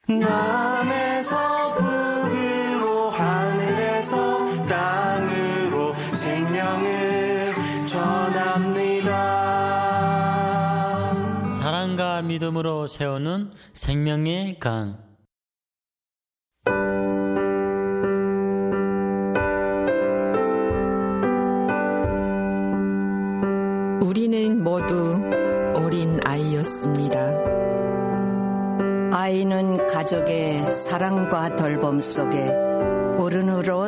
남에서 북으로 하늘에서 땅으로 생명을 전합니다. 사랑과 믿음으로 세우는 생명의 강. 우리는 모두 어린 아이였습니다. 아이는 가족의 사랑과 돌봄 속에 어른으로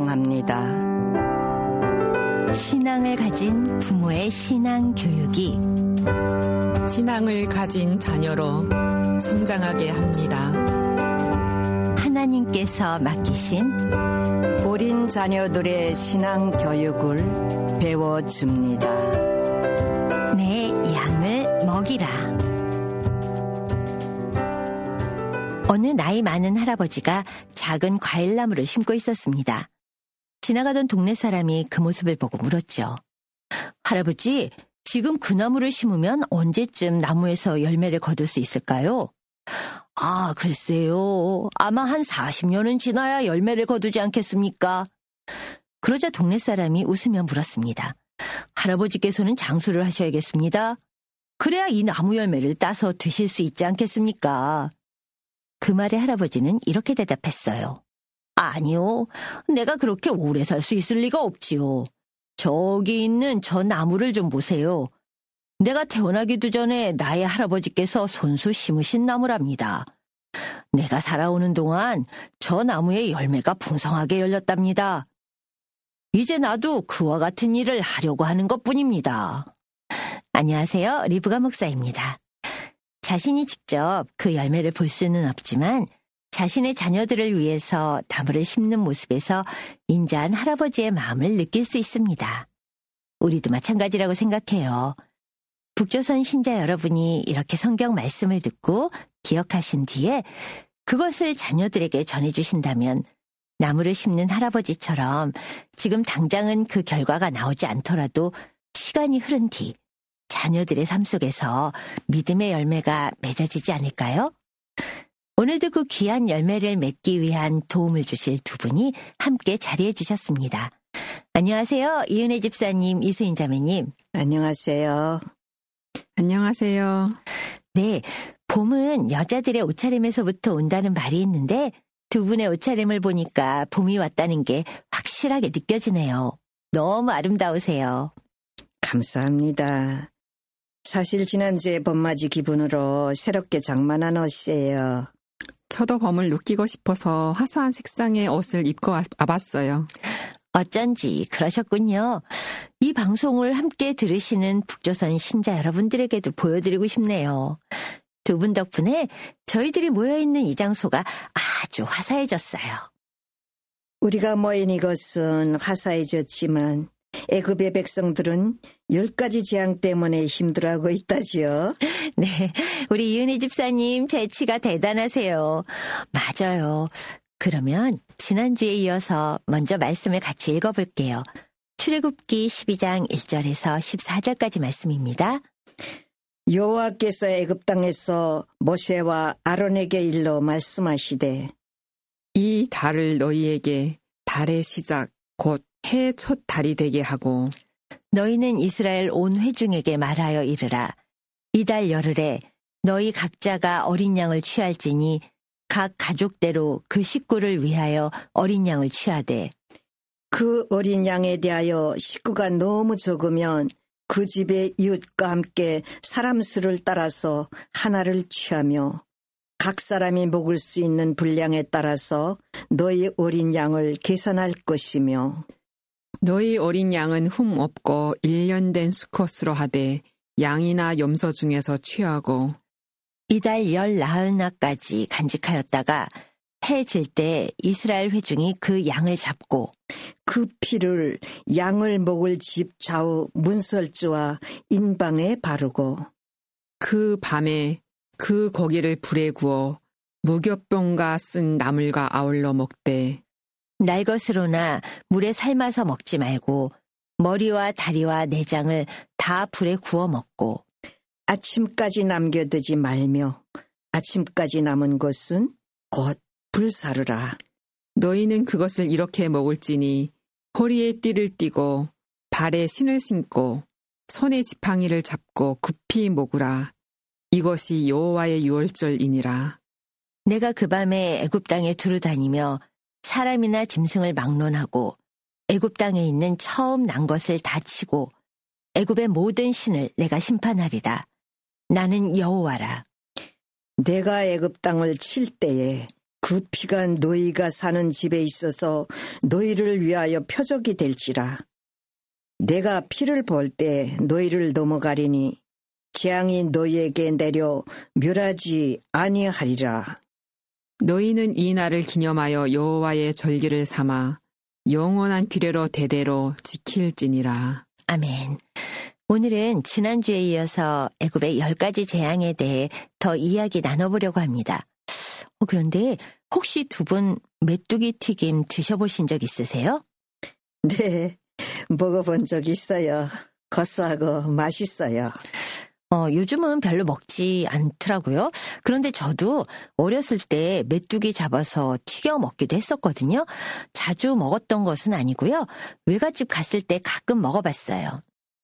성장합니다. 신앙을 가진 부모의 신앙 교육이 신앙을 가진 자녀로 성장하게 합니다. 하나님께서 맡기신 어린 자녀들의 신앙 교육을 배워줍니다. 내 양을 먹이라. 어느 나이 많은 할아버지가 작은 과일나무를 심고 있었습니다. 지나가던 동네 사람이 그 모습을 보고 물었죠. 할아버지, 지금 그 나무를 심으면 언제쯤 나무에서 열매를 거둘 수 있을까요? 아, 글쎄요. 아마 한 40년은 지나야 열매를 거두지 않겠습니까? 그러자 동네 사람이 웃으며 물었습니다. 할아버지께서는 장수를 하셔야겠습니다. 그래야 이 나무 열매를 따서 드실 수 있지 않겠습니까? 그 말에 할아버지는 이렇게 대답했어요. 아니요, 내가 그렇게 오래 살 수 있을 리가 없지요. 저기 있는 저 나무를 좀 보세요. 내가 태어나기도 전에 나의 할아버지께서 손수 심으신 나무랍니다. 내가 살아오는 동안 저 나무에 열매가 풍성하게 열렸답니다. 이제 나도 그와 같은 일을 하려고 하는 것뿐입니다. 안녕하세요, 리브가 목사입니다. 자신이 직접 그 열매를 볼 수는 없지만 자신의 자녀들을 위해서 나무를 심는 모습에서 인자한 할아버지의 마음을 느낄 수 있습니다. 우리도 마찬가지라고 생각해요. 북조선 신자 여러분이 이렇게 성경 말씀을 듣고 기억하신 뒤에 그것을 자녀들에게 전해주신다면 나무를 심는 할아버지처럼 지금 당장은 그 결과가 나오지 않더라도 시간이 흐른 뒤 자녀들의 삶 속에서 믿음의 열매가 맺어지지 않을까요? 오늘도 그 귀한 열매를 맺기 위한 도움을 주실 두 분이 함께 자리해 주셨습니다. 안녕하세요. 이은혜 집사님, 이수인 자매님. 안녕하세요. 안녕하세요. 네, 봄은 여자들의 옷차림에서부터 온다는 말이 있는데 두 분의 옷차림을 보니까 봄이 왔다는 게 확실하게 느껴지네요. 너무 아름다우세요. 감사합니다. 사실 지난주에 봄맞이 기분으로 새롭게 장만한 옷이에요. 저도 봄을 느끼고 싶어서 화사한 색상의 옷을 입고 와봤어요. 어쩐지 그러셨군요. 이 방송을 함께 들으시는 북조선 신자 여러분들에게도 보여드리고 싶네요. 두 분 덕분에 저희들이 모여있는 이 장소가 아주 화사해졌어요. 우리가 모인 이곳은 화사해졌지만 애굽의 백성들은 10가지 재앙 때문에 힘들어하고 있다지요. 네, 우리 이은희 집사님 재치가 대단하세요. 맞아요. 그러면 지난주에 이어서 먼저 말씀을 같이 읽어볼게요. 출애굽기 12장 1절에서 14절까지 말씀입니다. 여호와께서 애굽 땅에서 모세와 아론에게 일러 말씀하시되 이 달을 너희에게 달의 시작 곧 해의 첫 달이 되게 하고 너희는 이스라엘 온 회중에게 말하여 이르라. 이달 열흘에 너희 각자가 어린 양을 취할지니 각 가족대로 그 식구를 위하여 어린 양을 취하되 그 어린 양에 대하여 식구가 너무 적으면 그 집의 이웃과 함께 사람 수를 따라서 하나를 취하며 각 사람이 먹을 수 있는 분량에 따라서 너희 어린 양을 계산할 것이며 너희 어린 양은 흠 없고 1년 된 수컷으로 하되 양이나 염소 중에서 취하고 이달 열 나흘날까지 간직하였다가 해 질 때 이스라엘 회중이 그 양을 잡고 그 피를 양을 먹을 집 좌우 문설주와 인방에 바르고 그 밤에 그 고기를 불에 구워 무교병과 쓴 나물과 아울러 먹되 날것으로나 물에 삶아서 먹지 말고 머리와 다리와 내장을 다 불에 구워 먹고 아침까지 남겨두지 말며 아침까지 남은 것은 곧 불사르라. 너희는 그것을 이렇게 먹을지니 허리에 띠를 띠고 발에 신을 신고 손에 지팡이를 잡고 급히 먹으라. 이것이 여호와의 유월절이니라. 내가 그 밤에 애굽 땅에 두루 다니며 사람이나 짐승을 막론하고 애굽 땅에 있는 처음 난 것을 다 치고 애굽의 모든 신을 내가 심판하리라. 나는 여호와라. 내가 애굽 땅을 칠 때에 그 피가 너희가 사는 집에 있어서 너희를 위하여 표적이 될지라. 내가 피를 볼 때 너희를 넘어가리니 재앙이 너희에게 내려 멸하지 아니하리라. 너희는 이 날을 기념하여 여호와의 절기를 삼아 영원한 규례로 대대로 지킬지니라. 아멘. 오늘은 지난주에 이어서 애굽의 10가지 재앙에 대해 더 이야기 나눠보려고 합니다. 그런데 혹시 두 분 메뚜기 튀김 드셔보신 적 있으세요? 네, 먹어본 적 있어요. 고소하고 맛있어요. 요즘은 별로 먹지 않더라고요. 그런데 저도 어렸을 때 메뚜기 잡아서 튀겨 먹기도 했었거든요. 자주 먹었던 것은 아니고요. 외갓집 갔을 때 가끔 먹어봤어요.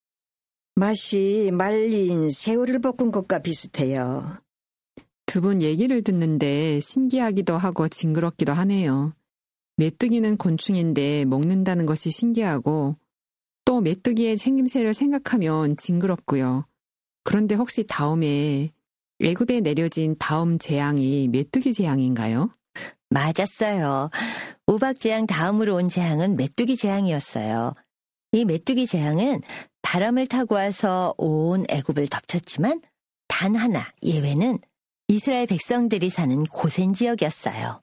맛이 말린 새우를 볶은 것과 비슷해요. 두 분 얘기를 듣는데 신기하기도 하고 징그럽기도 하네요. 메뚜기는 곤충인데 먹는다는 것이 신기하고 또 메뚜기의 생김새를 생각하면 징그럽고요. 그런데 혹시 다음에 애굽에 내려진 다음 재앙이 메뚜기 재앙인가요? 맞았어요. 우박재앙 다음으로 온 재앙은 메뚜기 재앙이었어요. 이 메뚜기 재앙은 바람을 타고 와서 온 애굽을 덮쳤지만 단 하나 예외는 이스라엘 백성들이 사는 고센 지역이었어요.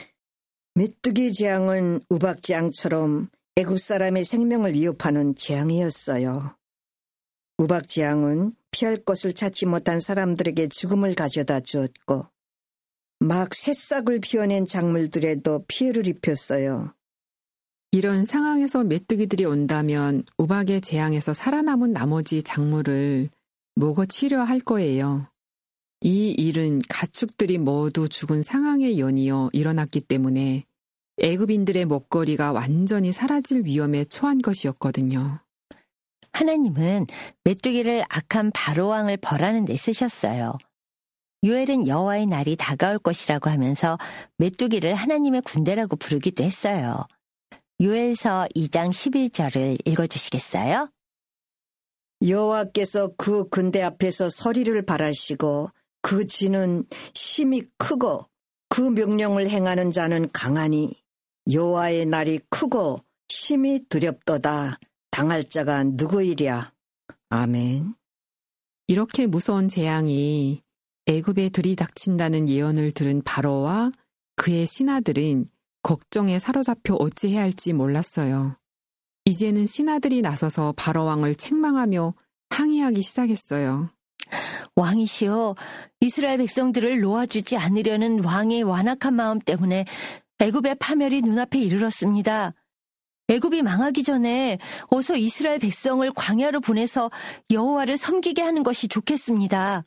메뚜기 재앙은 우박 재앙처럼 애굽 사람의 생명을 위협하는 재앙이었어요. 우박 재앙은 피할 곳을 찾지 못한 사람들에게 죽음을 가져다 주었고 막 새싹을 피워낸 작물들에도 피해를 입혔어요. 이런 상황에서 메뚜기들이 온다면 우박의 재앙에서 살아남은 나머지 작물을 먹어 치료할 거예요. 이 일은 가축들이 모두 죽은 상황에 연이어 일어났기 때문에 애굽인들의 먹거리가 완전히 사라질 위험에 처한 것이었거든요. 하나님은 메뚜기를 악한 바로왕을 벌하는 데 쓰셨어요. 요엘은 여호와의 날이 다가올 것이라고 하면서 메뚜기를 하나님의 군대라고 부르기도 했어요. 요엘서 2장 11절을 읽어주시겠어요? 여호와께서 그 군대 앞에서 서리를 발하시고 그 진은 힘이 크고 그 명령을 행하는 자는 강하니 여호와의 날이 크고 힘이 두렵도다. 당할 자가 누구이랴. 아멘. 이렇게 무서운 재앙이 애굽에 들이닥친다는 예언을 들은 바로와 그의 신하들은 걱정에 사로잡혀 어찌해야 할지 몰랐어요. 이제는 신하들이 나서서 바로왕을 책망하며 항의하기 시작했어요. 왕이시여, 이스라엘 백성들을 놓아주지 않으려는 왕의 완악한 마음 때문에 애굽의 파멸이 눈앞에 이르렀습니다. 애굽이 망하기 전에 어서 이스라엘 백성을 광야로 보내서 여호와를 섬기게 하는 것이 좋겠습니다.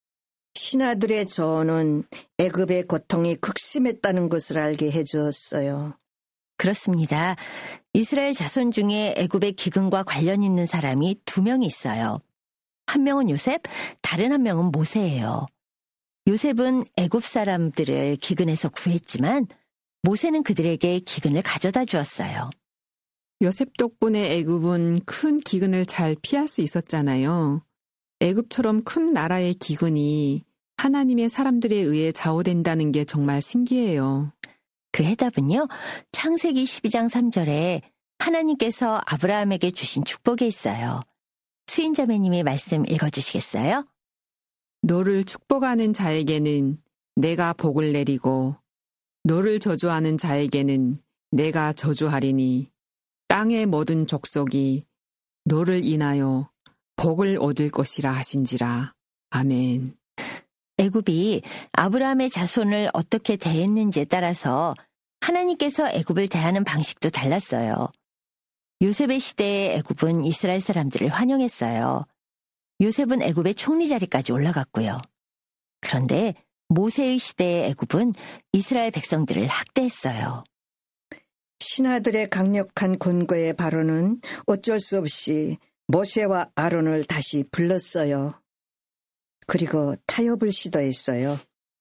신하들의 조언은 애굽의 고통이 극심했다는 것을 알게 해주었어요. 그렇습니다. 이스라엘 자손 중에 애굽의 기근과 관련 있는 사람이 2명이 있어요. 한 명은 요셉, 다른 한 명은 모세예요. 요셉은 애굽 사람들을 기근에서 구했지만 모세는 그들에게 기근을 가져다 주었어요. 요셉 덕분에 애굽은 큰 기근을 잘 피할 수 있었잖아요. 애굽처럼 큰 나라의 기근이 하나님의 사람들에 의해 좌우된다는 게 정말 신기해요. 그 해답은요, 창세기 12장 3절에 하나님께서 아브라함에게 주신 축복에 있어요. 수인자매님이 말씀 읽어주시겠어요? 너를 축복하는 자에게는 내가 복을 내리고 너를 저주하는 자에게는 내가 저주하리니 땅의 모든 족속이 너를 인하여 복을 얻을 것이라 하신지라. 아멘. 애굽이 아브라함의 자손을 어떻게 대했는지에 따라서 하나님께서 애굽을 대하는 방식도 달랐어요. 요셉의 시대에 애굽은 이스라엘 사람들을 환영했어요. 요셉은 애굽의 총리 자리까지 올라갔고요. 그런데 모세의 시대의 애굽은 이스라엘 백성들을 학대했어요. 신하들의 강력한 권고에 바로는 어쩔 수 없이 모세와 아론을 다시 불렀어요. 그리고 타협을 시도했어요.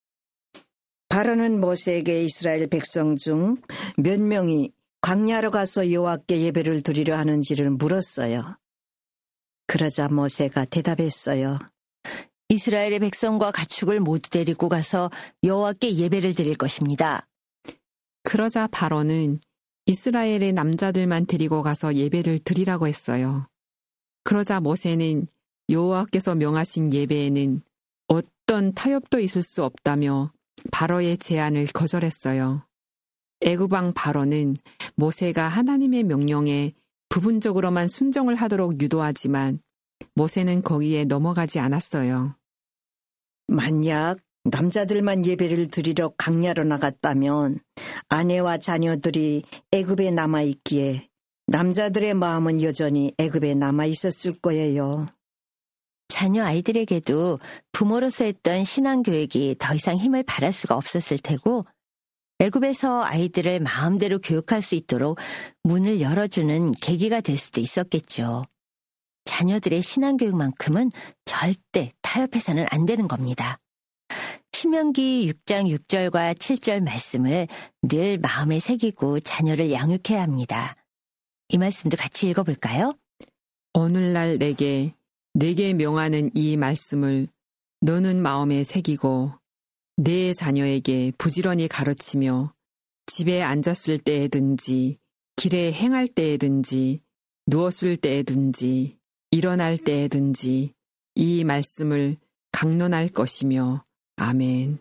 바로는 모세에게 이스라엘 백성 중 몇 명이 광야로 가서 여호와께 예배를 드리려 하는지를 물었어요. 그러자 모세가 대답했어요. 이스라엘의 백성과 가축을 모두 데리고 가서 여호와께 예배를 드릴 것입니다. 그러자 바로는 이스라엘의 남자들만 데리고 가서 예배를 드리라고 했어요. 그러자 모세는 여호와께서 명하신 예배에는 어떤 타협도 있을 수 없다며 바로의 제안을 거절했어요. 애굽 왕 바로는 모세가 하나님의 명령에 부분적으로만 순종을 하도록 유도하지만 모세는 거기에 넘어가지 않았어요. 만약 남자들만 예배를 드리러 광야로 나갔다면 아내와 자녀들이 애굽에 남아있기에 남자들의 마음은 여전히 애굽에 남아있었을 거예요. 자녀 아이들에게도 부모로서 했던 신앙교육이 더 이상 힘을 발할 수가 없었을 테고 애굽에서 아이들을 마음대로 교육할 수 있도록 문을 열어주는 계기가 될 수도 있었겠죠. 자녀들의 신앙교육만큼은 절대 타협해서는 안 되는 겁니다. 신명기 6장 6절과 7절 말씀을 늘 마음에 새기고 자녀를 양육해야 합니다. 이 말씀도 같이 읽어볼까요? 오늘날 내게 명하는 이 말씀을 너는 마음에 새기고 내 자녀에게 부지런히 가르치며 집에 앉았을 때에든지 길에 행할 때에든지 누웠을 때에든지 일어날 때에든지 이 말씀을 강론할 것이며 아멘.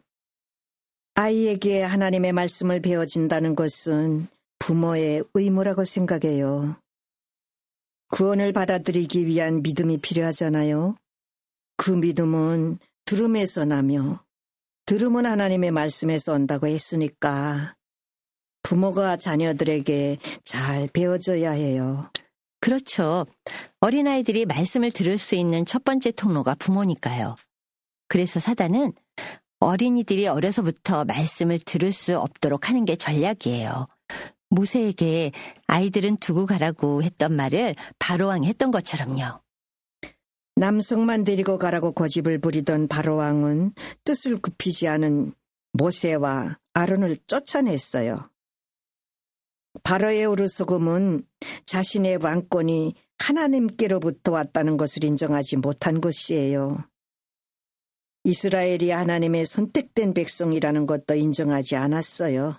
아이에게 하나님의 말씀을 배워준다는 것은 부모의 의무라고 생각해요. 구원을 받아들이기 위한 믿음이 필요하잖아요. 그 믿음은 들음에서 나며 들음은 하나님의 말씀에서 온다고 했으니까 부모가 자녀들에게 잘 배워줘야 해요. 그렇죠. 어린아이들이 말씀을 들을 수 있는 첫 번째 통로가 부모니까요. 그래서 사단은 어린이들이 어려서부터 말씀을 들을 수 없도록 하는 게 전략이에요. 모세에게 아이들은 두고 가라고 했던 말을 바로왕이 했던 것처럼요. 남성만 데리고 가라고 고집을 부리던 바로왕은 뜻을 굽히지 않은 모세와 아론을 쫓아냈어요. 바로의 어리석음은 자신의 왕권이 하나님께로부터 왔다는 것을 인정하지 못한 것이에요. 이스라엘이 하나님의 선택된 백성이라는 것도 인정하지 않았어요.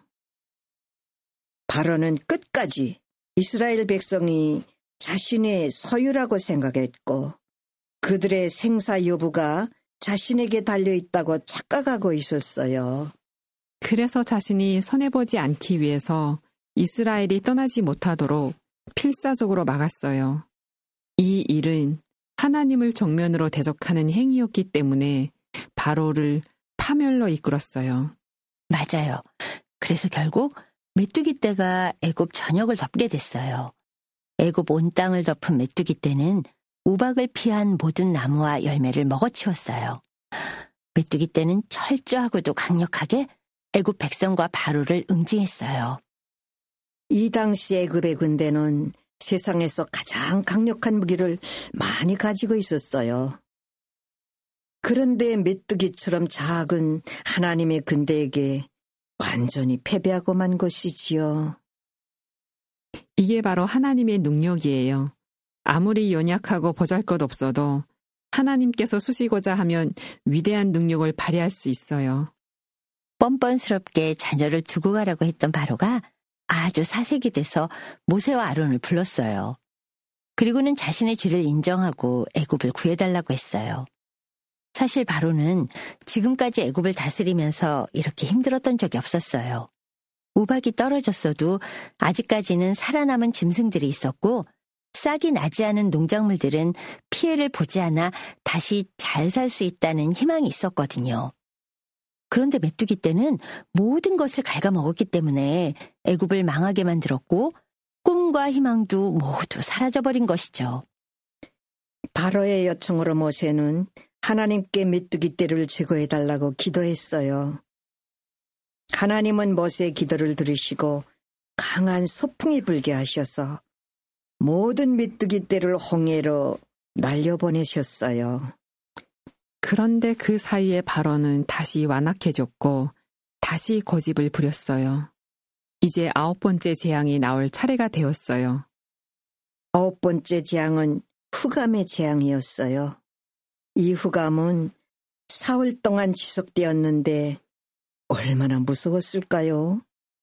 바로는 끝까지 이스라엘 백성이 자신의 소유라고 생각했고 그들의 생사 여부가 자신에게 달려있다고 착각하고 있었어요. 그래서 자신이 손해보지 않기 위해서 이스라엘이 떠나지 못하도록 필사적으로 막았어요. 이 일은 하나님을 정면으로 대적하는 행위였기 때문에 바로를 파멸로 이끌었어요. 맞아요. 그래서 결국 메뚜기 떼가 애굽 전역을 덮게 됐어요. 애굽 온 땅을 덮은 메뚜기 떼는 우박을 피한 모든 나무와 열매를 먹어치웠어요. 메뚜기 떼는 철저하고도 강력하게 애굽 백성과 바로를 응징했어요. 이 당시 애굽의 군대는 세상에서 가장 강력한 무기를 많이 가지고 있었어요. 그런데 메뚜기처럼 작은 하나님의 군대에게 완전히 패배하고 만 것이지요. 이게 바로 하나님의 능력이에요. 아무리 연약하고 보잘것없어도 하나님께서 쑤시고자 하면 위대한 능력을 발휘할 수 있어요. 뻔뻔스럽게 자녀를 두고 가라고 했던 바로가 아주 사색이 돼서 모세와 아론을 불렀어요. 그리고는 자신의 죄를 인정하고 애굽을 구해달라고 했어요. 사실 바로는 지금까지 애굽을 다스리면서 이렇게 힘들었던 적이 없었어요. 우박이 떨어졌어도 아직까지는 살아남은 짐승들이 있었고 싹이 나지 않은 농작물들은 피해를 보지 않아 다시 잘 살 수 있다는 희망이 있었거든요. 그런데 메뚜기 떼는 모든 것을 갉아먹었기 때문에 애굽을 망하게 만들었고 꿈과 희망도 모두 사라져버린 것이죠. 바로의 요청으로 모세는 하나님께 메뚜기 떼를 제거해달라고 기도했어요. 하나님은 모세의 기도를 들으시고 강한 소풍이 불게 하셔서 모든 메뚜기 떼를 홍해로 날려보내셨어요. 그런데 그 사이에 바로는 다시 완악해졌고 다시 고집을 부렸어요. 이제 9번째 재앙이 나올 차례가 되었어요. 9번째 재앙은 흑암의 재앙이었어요. 이 흑암은 사흘 동안 지속되었는데 얼마나 무서웠을까요?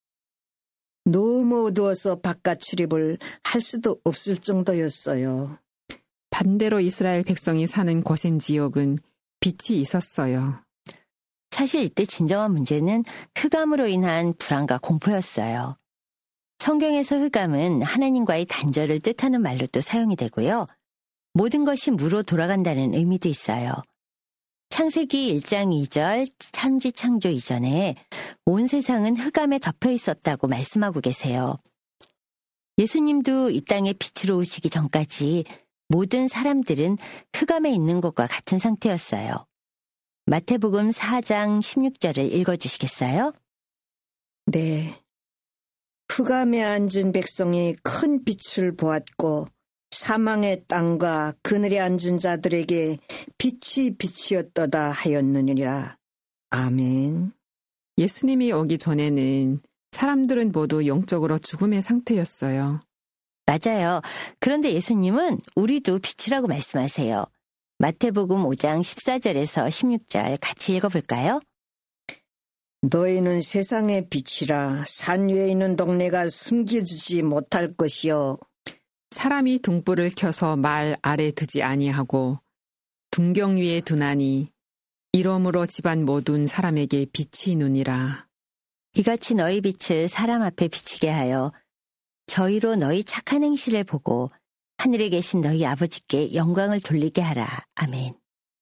너무 어두워서 바깥 출입을 할 수도 없을 정도였어요. 반대로 이스라엘 백성이 사는 고센 지역은 빛이 있었어요. 사실 이때 진정한 문제는 흑암으로 인한 불안과 공포였어요. 성경에서 흑암은 하나님과의 단절을 뜻하는 말로도 사용이 되고요. 모든 것이 무로 돌아간다는 의미도 있어요. 창세기 1장 2절 삼지 창조 이전에 온 세상은 흑암에 덮여 있었다고 말씀하고 계세요. 예수님도 이 땅에 빛으로 오시기 전까지 모든 사람들은 흑암에 있는 것과 같은 상태였어요. 마태복음 4장 16절을 읽어주시겠어요? 네. 흑암에 앉은 백성이 큰 빛을 보았고 사망의 땅과 그늘에 앉은 자들에게 빛이 빛이었도다 하였느니라. 아멘. 예수님이 오기 전에는 사람들은 모두 영적으로 죽음의 상태였어요. 맞아요. 그런데 예수님은 우리도 빛이라고 말씀하세요. 마태복음 5장 14절에서 16절 같이 읽어볼까요? 너희는 세상의 빛이라. 산 위에 있는 동네가 숨겨주지 못할 것이요. 사람이 등불을 켜서 말 아래 두지 아니하고 등경 위에 두나니 이러므로 집안 모든 사람에게 빛이 누니라. 이같이 너희 빛을 사람 앞에 비치게 하여 저희로 너희 착한 행실을 보고 하늘에 계신 너희 아버지께 영광을 돌리게 하라. 아멘.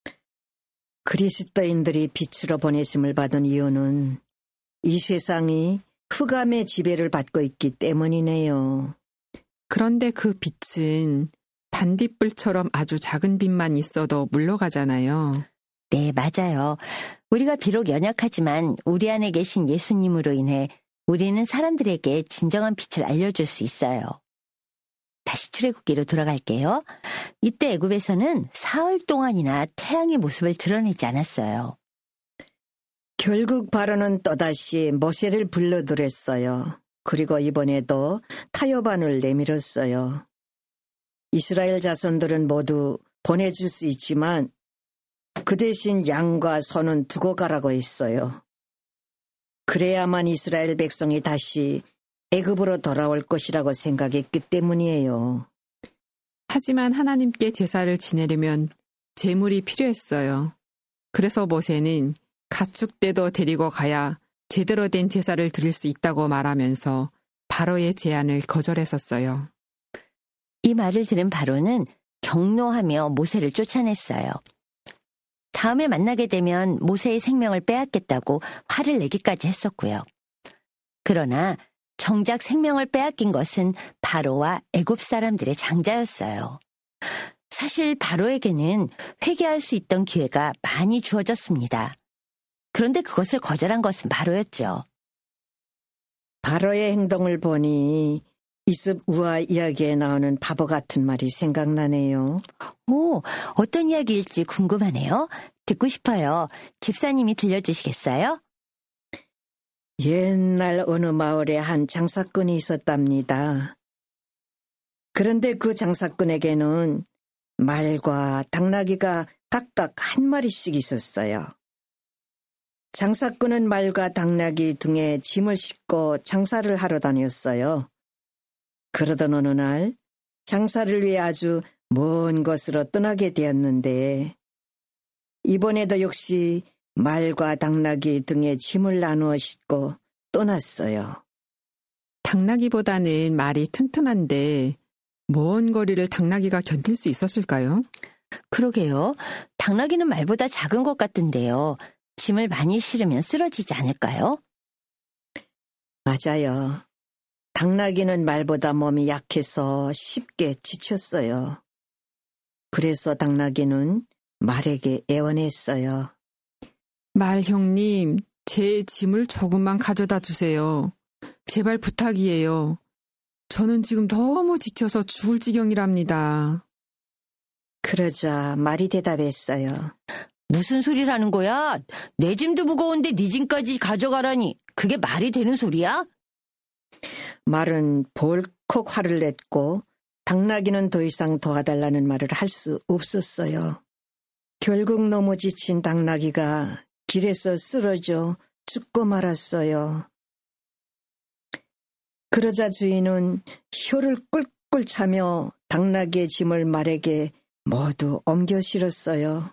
그리스도인들이 빛으로 보내심을 받은 이유는 이 세상이 흑암의 지배를 받고 있기 때문이네요. 그런데 그 빛은 반딧불처럼 아주 작은 빛만 있어도 물러가잖아요. 네, 맞아요. 우리가 비록 연약하지만 우리 안에 계신 예수님으로 인해 우리는 사람들에게 진정한 빛을 알려줄 수 있어요. 다시 출애굽기로 돌아갈게요. 이때 애굽에서는 사흘 동안이나 태양의 모습을 드러내지 않았어요. 결국 바로는 또다시 모세를 불러들였어요. 그리고 이번에도 타협안을 내밀었어요. 이스라엘 자손들은 모두 보내줄 수 있지만 그 대신 양과 소는 두고 가라고 했어요. 그래야만 이스라엘 백성이 다시 애굽으로 돌아올 것이라고 생각했기 때문이에요. 하지만 하나님께 제사를 지내려면 제물이 필요했어요. 그래서 모세는 가축떼도 데리고 가야 제대로 된 제사를 드릴 수 있다고 말하면서 바로의 제안을 거절했었어요. 이 말을 들은 바로는 경노하며 모세를 쫓아냈어요. 다음에 만나게 되면 모세의 생명을 빼앗겠다고 화를 내기까지 했었고요. 그러나 정작 생명을 빼앗긴 것은 바로와 애굽 사람들의 장자였어요. 사실 바로에게는 회개할 수 있던 기회가 많이 주어졌습니다. 그런데 그것을 거절한 것은 바로였죠. 바로의 행동을 보니 이습 우화 이야기에 나오는 바보 같은 말이 생각나네요. 오, 어떤 이야기일지 궁금하네요. 듣고 싶어요. 집사님이 들려주시겠어요? 옛날 어느 마을에 한 장사꾼이 있었답니다. 그런데 그 장사꾼에게는 말과 당나귀가 각각 한 마리씩 있었어요. 장사꾼은 말과 당나귀 등에 짐을 싣고 장사를 하러 다녔어요. 그러던 어느 날 장사를 위해 아주 먼 곳으로 떠나게 되었는데 이번에도 역시 말과 당나귀 등에 짐을 나누어 싣고 떠났어요. 당나귀보다는 말이 튼튼한데 먼 거리를 당나귀가 견딜 수 있었을까요? 그러게요. 당나귀는 말보다 작은 것 같은데요. 짐을 많이 실으면 쓰러지지 않을까요? 맞아요. 당나귀는 말보다 몸이 약해서 쉽게 지쳤어요. 그래서 당나귀는 말에게 애원했어요. 말 형님, 제 짐을 조금만 가져다 주세요. 제발 부탁이에요. 저는 지금 너무 지쳐서 죽을 지경이랍니다. 그러자 말이 대답했어요. 무슨 소리를 하는 거야? 내 짐도 무거운데 네 짐까지 가져가라니. 그게 말이 되는 소리야? 말은 벌컥 화를 냈고 당나귀는 더 이상 도와달라는 말을 할 수 없었어요. 결국 너무 지친 당나귀가 길에서 쓰러져 죽고 말았어요. 그러자 주인은 혀를 꿀꿀 차며 당나귀의 짐을 말에게 모두 옮겨 실었어요.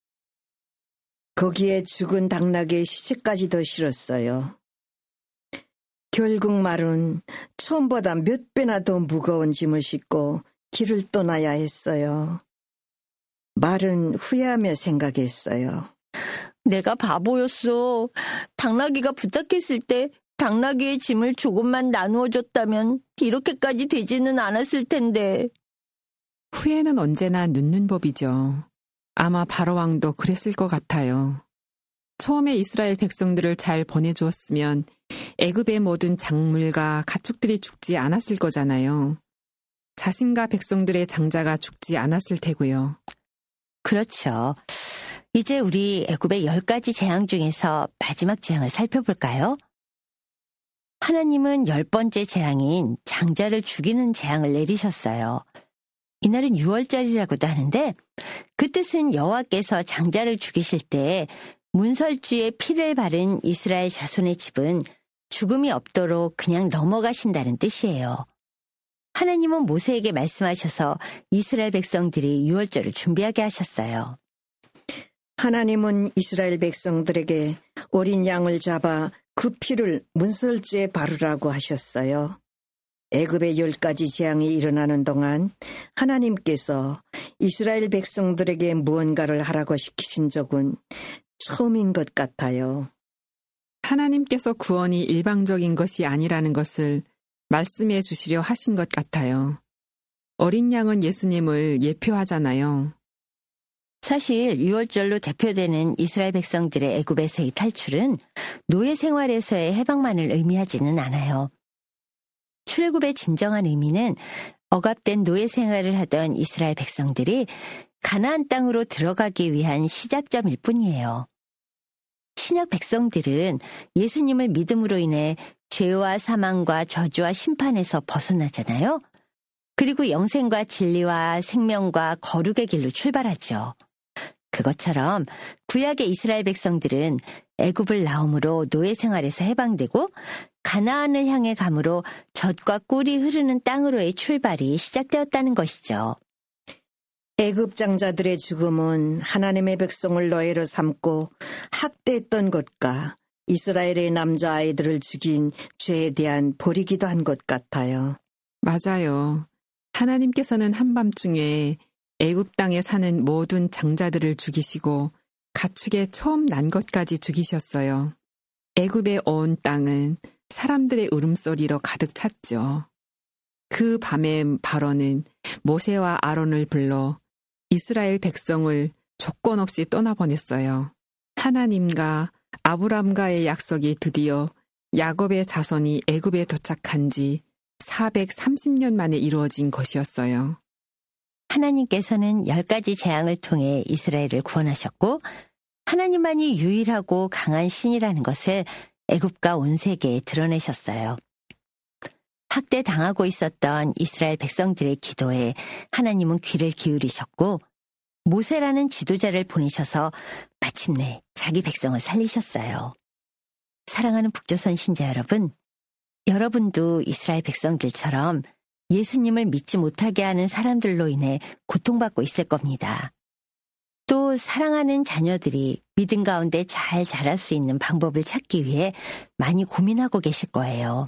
거기에 죽은 당나귀의 시체까지도 실었어요. 결국 말은 처음보다 몇 배나 더 무거운 짐을 싣고 길을 떠나야 했어요. 말은 후회하며 생각했어요. 내가 바보였어. 당나귀가 부탁했을 때 당나귀의 짐을 조금만 나누어 줬다면 이렇게까지 되지는 않았을 텐데. 후회는 언제나 늦는 법이죠. 아마 바로왕도 그랬을 것 같아요. 처음에 이스라엘 백성들을 잘 보내주었으면 애굽의 모든 작물과 가축들이 죽지 않았을 거잖아요. 자신과 백성들의 장자가 죽지 않았을 테고요. 그렇죠. 이제 우리 애굽의 10가지 재앙 중에서 마지막 재앙을 살펴볼까요? 하나님은 10번째 재앙인 장자를 죽이는 재앙을 내리셨어요. 이날은 유월절이라고도 하는데 그 뜻은 여호와께서 장자를 죽이실 때 문설주에 피를 바른 이스라엘 자손의 집은 죽음이 없도록 그냥 넘어가신다는 뜻이에요. 하나님은 모세에게 말씀하셔서 이스라엘 백성들이 유월절을 준비하게 하셨어요. 하나님은 이스라엘 백성들에게 어린 양을 잡아 그 피를 문설주에 바르라고 하셨어요. 애굽의 10가지 재앙이 일어나는 동안 하나님께서 이스라엘 백성들에게 무언가를 하라고 시키신 적은 처음인 것 같아요. 하나님께서 구원이 일방적인 것이 아니라는 것을 말씀해 주시려 하신 것 같아요. 어린 양은 예수님을 예표하잖아요. 사실 유월절로 대표되는 이스라엘 백성들의 애굽에서의 탈출은 노예 생활에서의 해방만을 의미하지는 않아요. 출애굽의 진정한 의미는 억압된 노예 생활을 하던 이스라엘 백성들이 가나안 땅으로 들어가기 위한 시작점일 뿐이에요. 신약 백성들은 예수님을 믿음으로 인해 죄와 사망과 저주와 심판에서 벗어나잖아요. 그리고 영생과 진리와 생명과 거룩의 길로 출발하죠. 그것처럼 구약의 이스라엘 백성들은 애굽을 나옴으로 노예 생활에서 해방되고 가나안을 향해 감으로 젖과 꿀이 흐르는 땅으로의 출발이 시작되었다는 것이죠. 애굽 장자들의 죽음은 하나님의 백성을 노예로 삼고 학대했던 것과 이스라엘의 남자아이들을 죽인 죄에 대한 벌이기도 한 것 같아요. 맞아요. 하나님께서는 한밤중에 애굽 땅에 사는 모든 장자들을 죽이시고 가축의 처음 난 것까지 죽이셨어요. 애굽의 온 땅은 사람들의 울음소리로 가득 찼죠. 그 밤에 바로는 모세와 아론을 불러 이스라엘 백성을 조건 없이 떠나보냈어요. 하나님과 아브람과의 약속이 드디어 야곱의 자손이 애굽에 도착한 지 430년 만에 이루어진 것이었어요. 하나님께서는 10가지 재앙을 통해 이스라엘을 구원하셨고 하나님만이 유일하고 강한 신이라는 것을 애굽과 온 세계에 드러내셨어요. 학대당하고 있었던 이스라엘 백성들의 기도에 하나님은 귀를 기울이셨고 모세라는 지도자를 보내셔서 마침내 자기 백성을 살리셨어요. 사랑하는 북조선 신자 여러분, 여러분도 이스라엘 백성들처럼 예수님을 믿지 못하게 하는 사람들로 인해 고통받고 있을 겁니다. 또 사랑하는 자녀들이 믿음 가운데 잘 자랄 수 있는 방법을 찾기 위해 많이 고민하고 계실 거예요.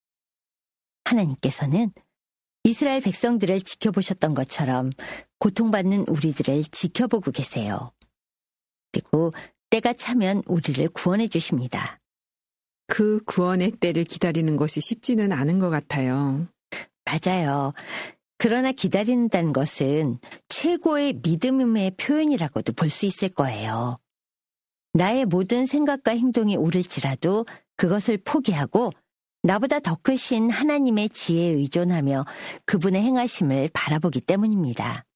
하나님께서는 이스라엘 백성들을 지켜보셨던 것처럼 고통받는 우리들을 지켜보고 계세요. 그리고 때가 차면 우리를 구원해 주십니다. 그 구원의 때를 기다리는 것이 쉽지는 않은 것 같아요. 맞아요. 그러나 기다린다는 것은 최고의 믿음의 표현이라고도 볼 수 있을 거예요. 나의 모든 생각과 행동이 옳을지라도 그것을 포기하고 나보다 더 크신 하나님의 지혜에 의존하며 그분의 행하심을 바라보기 때문입니다.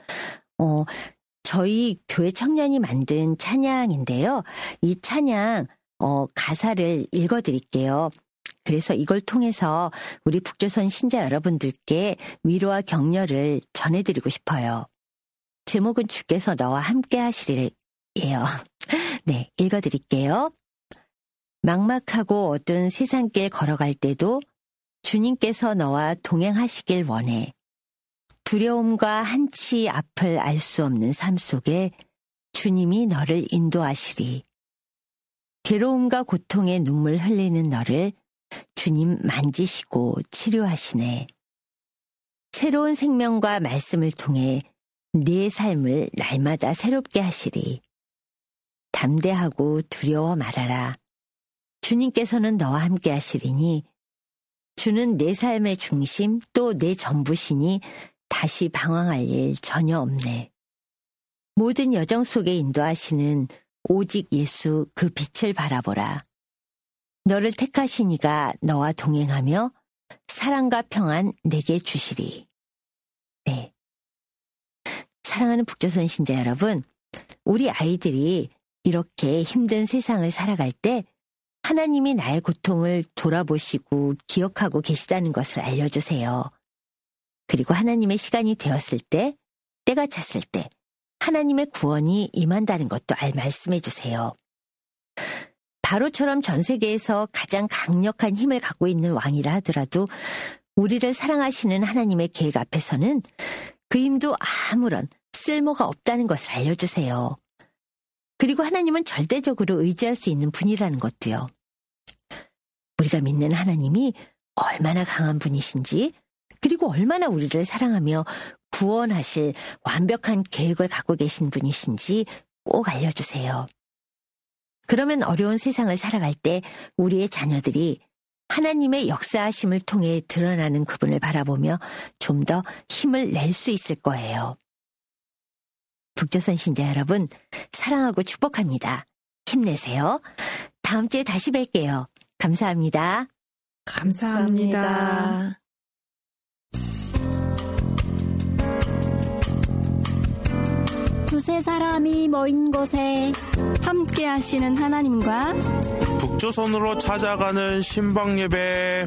저희 교회 청년이 만든 찬양인데요. 이 찬양 가사를 읽어드릴게요. 그래서 이걸 통해서 우리 북조선 신자 여러분들께 위로와 격려를 전해드리고 싶어요. 제목은 주께서 너와 함께 하시리예요. 네, 읽어드릴게요. 막막하고 어두운 세상길 걸어갈 때도 주님께서 너와 동행하시길 원해. 두려움과 한치 앞을 알 수 없는 삶 속에 주님이 너를 인도하시리. 괴로움과 고통에 눈물 흘리는 너를 주님 만지시고 치료하시네. 새로운 생명과 말씀을 통해 네 삶을 날마다 새롭게 하시리. 담대하고 두려워 말아라. 주님께서는 너와 함께 하시리니 주는 내 삶의 중심 또 내 전부시니 다시 방황할 일 전혀 없네. 모든 여정 속에 인도하시는 오직 예수 그 빛을 바라보라. 너를 택하시니가 너와 동행하며 사랑과 평안 내게 주시리. 네. 사랑하는 북조선 신자 여러분, 우리 아이들이 이렇게 힘든 세상을 살아갈 때 하나님이 나의 고통을 돌아보시고 기억하고 계시다는 것을 알려주세요. 그리고 하나님의 시간이 되었을 때, 때가 찼을 때 하나님의 구원이 임한다는 것도 말씀해 주세요. 바로처럼 전 세계에서 가장 강력한 힘을 갖고 있는 왕이라 하더라도 우리를 사랑하시는 하나님의 계획 앞에서는 그 힘도 아무런 쓸모가 없다는 것을 알려주세요. 그리고 하나님은 절대적으로 의지할 수 있는 분이라는 것도요. 우리가 믿는 하나님이 얼마나 강한 분이신지, 그리고 얼마나 우리를 사랑하며 구원하실 완벽한 계획을 갖고 계신 분이신지 꼭 알려주세요. 그러면 어려운 세상을 살아갈 때 우리의 자녀들이 하나님의 역사하심을 통해 드러나는 그분을 바라보며 좀 더 힘을 낼 수 있을 거예요. 북조선 신자 여러분, 사랑하고 축복합니다. 힘내세요. 다음 주에 다시 뵐게요. 감사합니다. 감사합니다. 두세 사람이 모인 곳에 함께 하시는 하나님과 북조선으로 찾아가는 신방예배.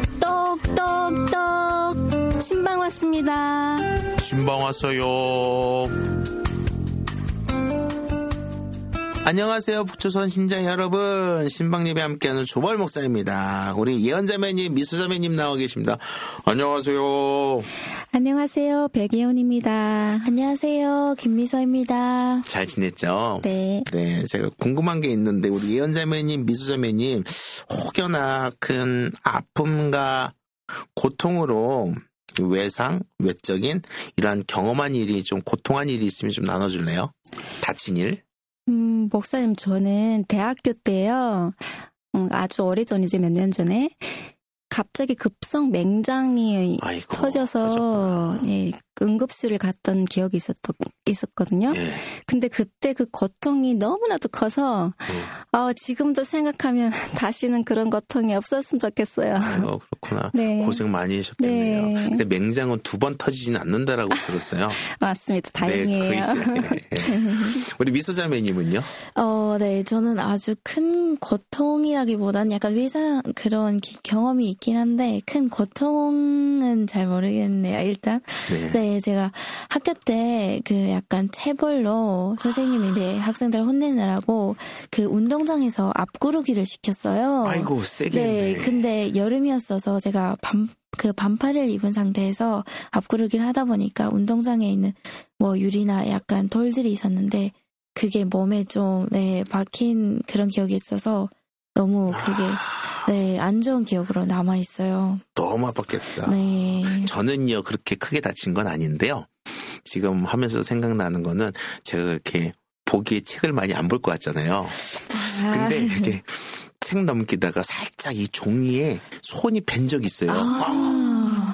똑똑똑 신방 왔습니다. 신방 왔어요. 안녕하세요, 북조선 신자 여러분. 신방예배 함께하는 조벌 목사입니다. 우리 예언자매님, 미수자매님 나와 계십니다. 안녕하세요. 안녕하세요. 백예원입니다. 안녕하세요. 김미서입니다. 잘 지냈죠? 네. 네, 제가 궁금한 게 있는데 우리 예언자매님, 미수자매님 혹여나 큰 아픔과 고통으로 외상, 외적인 이러한 경험한 일이 좀 고통한 일이 있으면 좀 나눠줄래요? 다친 일? 목사님, 저는 대학교 때요, 아주 오래전이지 몇 년 전에 갑자기 급성 맹장이 터져서 예, 응급실을 갔던 기억이 있었거든요. 예. 근데 그때 그 고통이 너무나도 커서 지금도 생각하면 다시는 그런 고통이 없었으면 좋겠어요. 그렇구나. 네. 고생 많이 하셨겠네요. 네. 근데 맹장은 2번 터지지는 않는다라고 들었어요. 맞습니다. 다행이에요. 네, 우리 미소자매님은요? 네, 저는 아주 큰 고통이라기보다는 약간 외상 그런 경험이 있긴 한데 큰 고통은 잘 모르겠네요. 일단 네, 제가 학교 때 그 약간 체벌로 선생님이 이제 학생들 혼내느라고 그 운동장에서 앞구르기를 시켰어요. 아이고, 세게 네, 했네. 근데 여름이었어서 제가 반팔을 입은 상태에서 앞구르기를 하다 보니까 운동장에 있는 뭐 유리나 약간 돌들이 있었는데 그게 몸에 좀 박힌 그런 기억이 있어서 너무 그게 안 좋은 기억으로 남아 있어요. 너무 아팠겠다. 네. 저는요 그렇게 크게 다친 건 아닌데요. 지금 하면서 생각나는 거는 제가 이렇게 보기에 책을 많이 안 볼 것 같잖아요. 근데 이렇게 책 넘기다가 살짝 이 종이에 손이 밴 적이 있어요.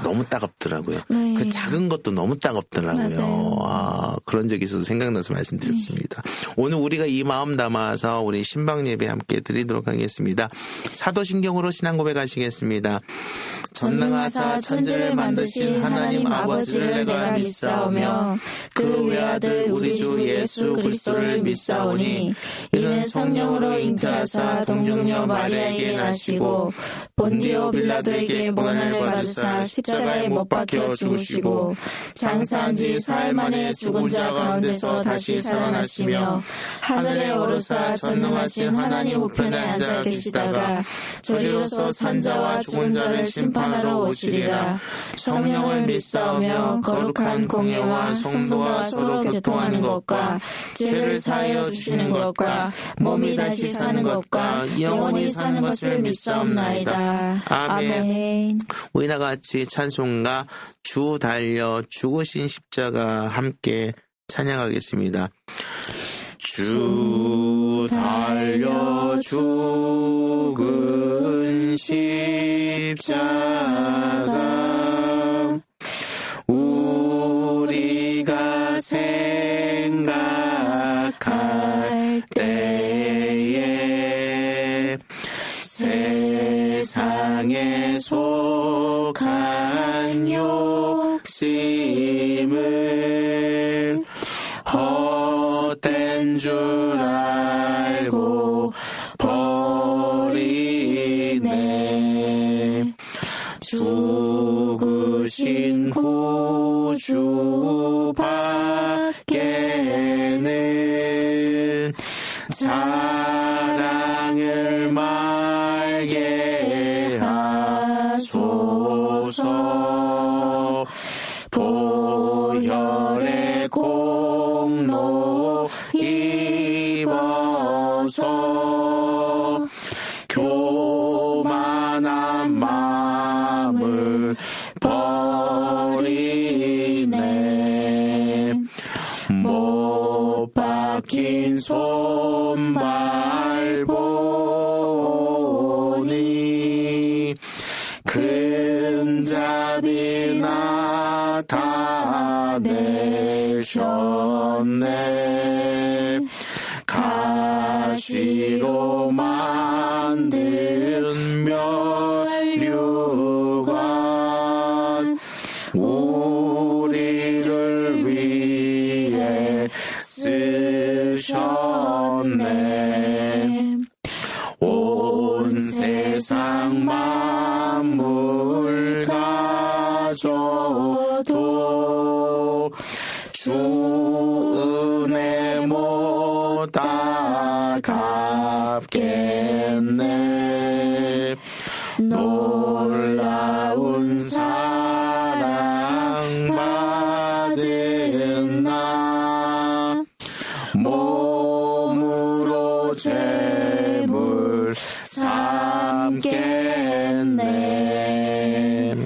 너무 따갑더라고요. 네. 그 작은 것도 너무 따갑더라고요. 맞아요. 그런 적이 있어서 생각나서 말씀드렸습니다. 오늘 우리가 이 마음 담아서 우리 신방 예배 함께 드리도록 하겠습니다. 사도신경으로 신앙 고백하시겠습니다. 전능하사 천지를 만드신 하나님 아버지를 내가 믿사오며 그 외아들 우리 주 예수 그리스도를 믿사오니 이는 성령으로 잉태하사 동정녀 마리아에게 나시고 본디오 빌라도에게 고난을 받으사 십자가에 못 박혀 죽으시고 장사한 지 사흘 만에 죽은 자 가운데서 다시 살아나시며 하늘에 오르사 전능하신 하나님 우편에 앉아 계시다가 저리로서 산자와 죽은 자를 심판하러 오시리라. 성령을 믿사오며 거룩한 공예와 성도가 서로 교통하는 것과 죄를 사하여 주시는 것과 몸이 다시 사는 것과 영원히 사는 것을 믿사옵나이다. 아멘. 우리 다 같이 찬송가 주 달려 죽으신 십자가 함께 찬양하겠습니다. 주 달려 죽은 십자가 우리가 생각할 때에 세상에 속한 욕심을 헛된 줄 알고 버리네. 죽으신 구주 밖에는 자랑을 말게 하소서. 보혈의 공로 입어서 교만한 마음을 버리네. 못 박힌 손발 보니 근잡이 나타내셨네. 가시로 만든 면류관 우리를 위해 쓰셨네. 온 세상 만물 가져도 주 은혜 못다 갚겠네. 놀라운 사랑 받은 나 몸으로 제물 삼겠네.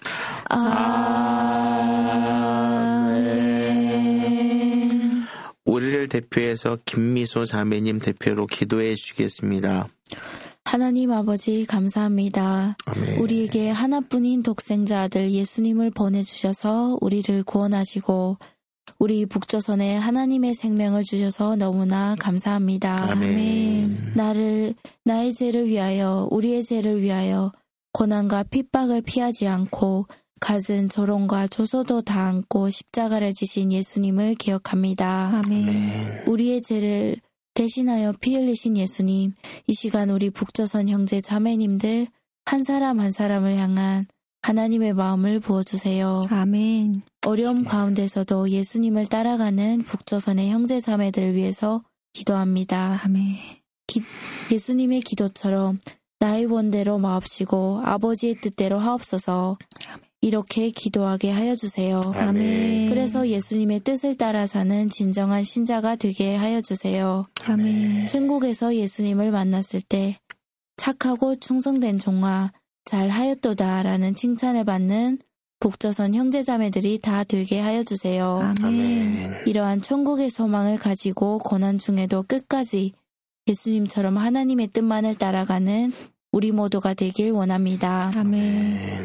아멘. 우리를 대표해서 김미소 자매님 대표로 기도해 주시겠습니다. 하나님 아버지 감사합니다. 아멘. 우리에게 하나뿐인 독생자 아들 예수님을 보내주셔서 우리를 구원하시고 우리 북조선에 하나님의 생명을 주셔서 너무나 감사합니다. 아멘. 나의 죄를 위하여 우리의 죄를 위하여 고난과 핍박을 피하지 않고 갖은 조롱과 조소도 다 안고 십자가를 지신 예수님을 기억합니다. 아멘. 우리의 죄를 대신하여 피 흘리신 예수님, 이 시간 우리 북조선 형제 자매님들 한 사람 한 사람을 향한 하나님의 마음을 부어주세요. 아멘. 어려움 가운데서도 예수님을 따라가는 북조선의 형제 자매들을 위해서 기도합니다. 아멘. 예수님의 기도처럼 나의 원대로 마옵시고 아버지의 뜻대로 하옵소서. 이렇게 기도하게 하여 주세요. 아멘. 그래서 예수님의 뜻을 따라 사는 진정한 신자가 되게 하여 주세요. 아멘. 천국에서 예수님을 만났을 때 착하고 충성된 종아 잘 하였도다 라는 칭찬을 받는 북조선 형제자매들이 다 되게 하여 주세요. 아멘. 이러한 천국의 소망을 가지고 고난 중에도 끝까지 예수님처럼 하나님의 뜻만을 따라가는 우리 모두가 되길 원합니다. 아멘.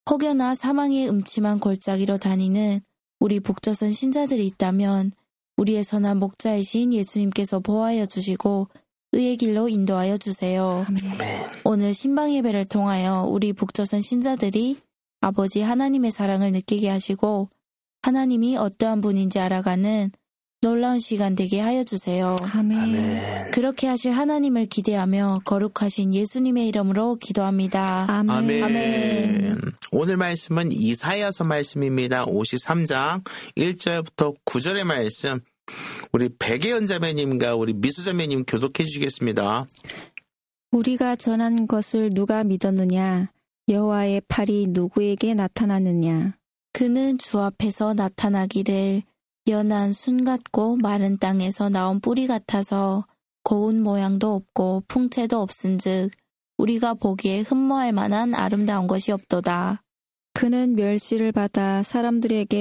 혹여나 사망의 음침한 골짜기로 다니는 우리 북조선 신자들이 있다면 우리의 선한 목자이신 예수님께서 보호하여 주시고 의의 길로 인도하여 주세요. 아멘. 오늘 신방 예배를 통하여 우리 북조선 신자들이 아버지 하나님의 사랑을 느끼게 하시고 하나님이 어떠한 분인지 알아가는 놀라운 시간 되게 하여 주세요. 아멘. 그렇게 하실 하나님을 기대하며 거룩하신 예수님의 이름으로 기도합니다. 아멘. 아멘. 오늘 말씀은 이사야서 말씀입니다. 53장 1절부터 9절의 말씀. 우리 백예연 자매님과 우리 미수 자매님 교독해 주시겠습니다. 우리가 전한 것을 누가 믿었느냐? 여호와의 팔이 누구에게 나타났느냐? 그는 주 앞에서 나타나기를 연한 순 같고 마른 땅에서 나온 뿌리 같아서 고운 모양도 없고 풍채도 없은즉 우리가 보기에 흠모할 만한 아름다운 것이 없도다. 그는 멸시를 받아 사람들에게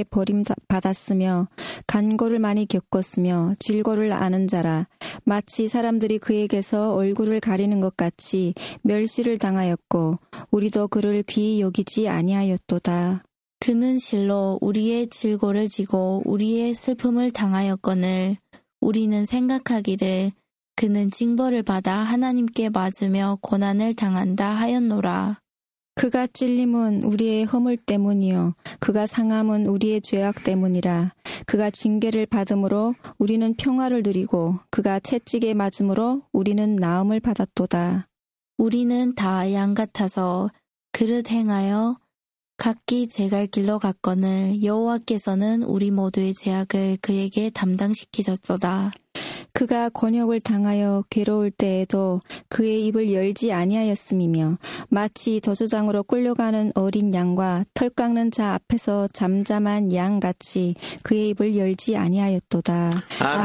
버림받았으며 간고를 많이 겪었으며 질고를 아는 자라. 마치 사람들이 그에게서 얼굴을 가리는 것 같이 멸시를 당하였고 우리도 그를 귀히 여기지 아니하였도다. 그는 실로 우리의 질고를 지고 우리의 슬픔을 당하였거늘 우리는 생각하기를 그는 징벌을 받아 하나님께 맞으며 고난을 당한다 하였노라. 그가 찔림은 우리의 허물 때문이요 그가 상함은 우리의 죄악 때문이라. 그가 징계를 받음으로 우리는 평화를 누리고 그가 채찍에 맞음으로 우리는 나음을 받았도다. 우리는 다 양 같아서 그릇 행하여 각기 제 갈 길로 갔거늘 여호와께서는 우리 모두의 죄악을 그에게 담당시키셨도다. 그가 곤욕을 당하여 괴로울 때에도 그의 입을 열지 아니하였음이며 마치 도주장으로 끌려가는 어린 양과 털 깎는 자 앞에서 잠잠한 양같이 그의 입을 열지 아니하였도다.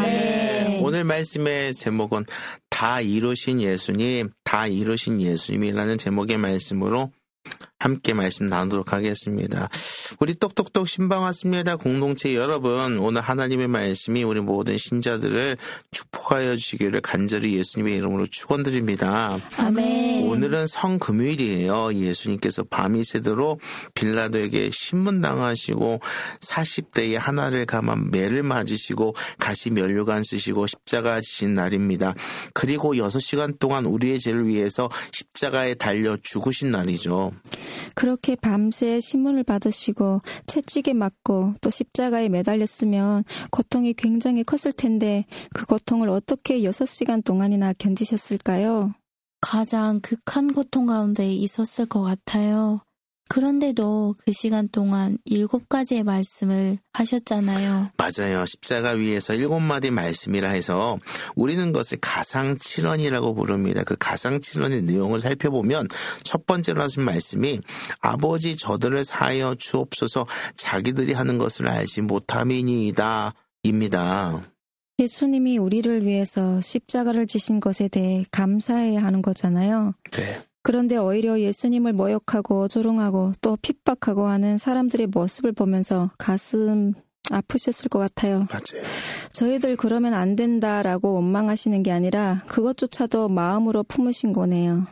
아멘. 오늘 말씀의 제목은 다 이루신 예수님, 다 이루신 예수님이라는 제목의 말씀으로 함께 말씀 나누도록 하겠습니다. 우리 똑똑똑 신방 왔습니다. 공동체 여러분, 오늘 하나님의 말씀이 우리 모든 신자들을 축복하여 주시기를 간절히 예수님의 이름으로 축원드립니다. 아멘. 오늘은 성금요일이에요. 예수님께서 밤이 새도록 빌라도에게 신문당하시고 40대에 하나를 감한 매를 맞으시고 가시 면류관 쓰시고 십자가 지신 날입니다. 그리고 6시간 동안 우리의 죄를 위해서 십자가에 달려 죽으신 날이죠. 그렇게 밤새 신문을 받으시고 채찍에 맞고 또 십자가에 매달렸으면 고통이 굉장히 컸을 텐데 그 고통을 어떻게 6시간 동안이나 견디셨을까요? 가장 극한 고통 가운데 있었을 것 같아요. 그런데도 그 시간 동안 7가지의 말씀을 하셨잖아요. 맞아요. 십자가 위에서 7마디 말씀이라 해서 우리는 그것을 가상칠언이라고 부릅니다. 그 가상칠언의 내용을 살펴보면 첫 번째로 하신 말씀이 아버지 저들을 사하여 주옵소서 자기들이 하는 것을 알지 못함이니이다 입니다. 예수님이 우리를 위해서 십자가를 지신 것에 대해 감사해야 하는 거잖아요. 네. 그런데 오히려 예수님을 모욕하고 조롱하고 또 핍박하고 하는 사람들의 모습을 보면서 가슴 아프셨을 것 같아요. 맞아요. 저희들 그러면 안 된다라고 원망하시는 게 아니라 그것조차도 마음으로 품으신 거네요.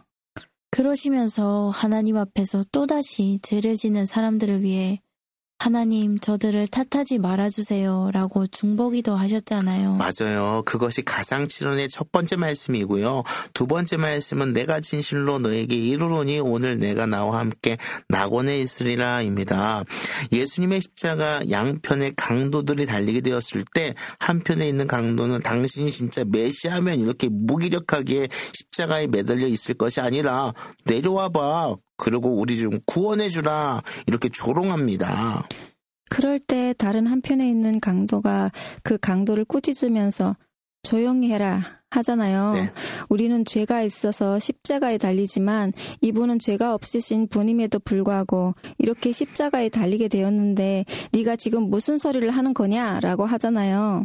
그러시면서 하나님 앞에서 또다시 죄를 짓는 사람들을 위해 하나님 저들을 탓하지 말아주세요 라고 중보기도 하셨잖아요. 맞아요. 그것이 가상칠언의 첫 번째 말씀이고요. 두 번째 말씀은 내가 진실로 너에게 이르노니 오늘 내가 나와 함께 낙원에 있으리라 입니다. 예수님의 십자가 양편의 강도들이 달리게 되었을 때 한편에 있는 강도는 당신이 진짜 메시아면 이렇게 무기력하게 십자가에 매달려 있을 것이 아니라 내려와봐. 그리고 우리 좀 구원해주라 이렇게 조롱합니다. 그럴 때 다른 한편에 있는 강도가 그 강도를 꾸짖으면서 조용히 해라 하잖아요. 네. 우리는 죄가 있어서 십자가에 달리지만 이분은 죄가 없으신 분임에도 불구하고 이렇게 십자가에 달리게 되었는데 네가 지금 무슨 소리를 하는 거냐라고 하잖아요.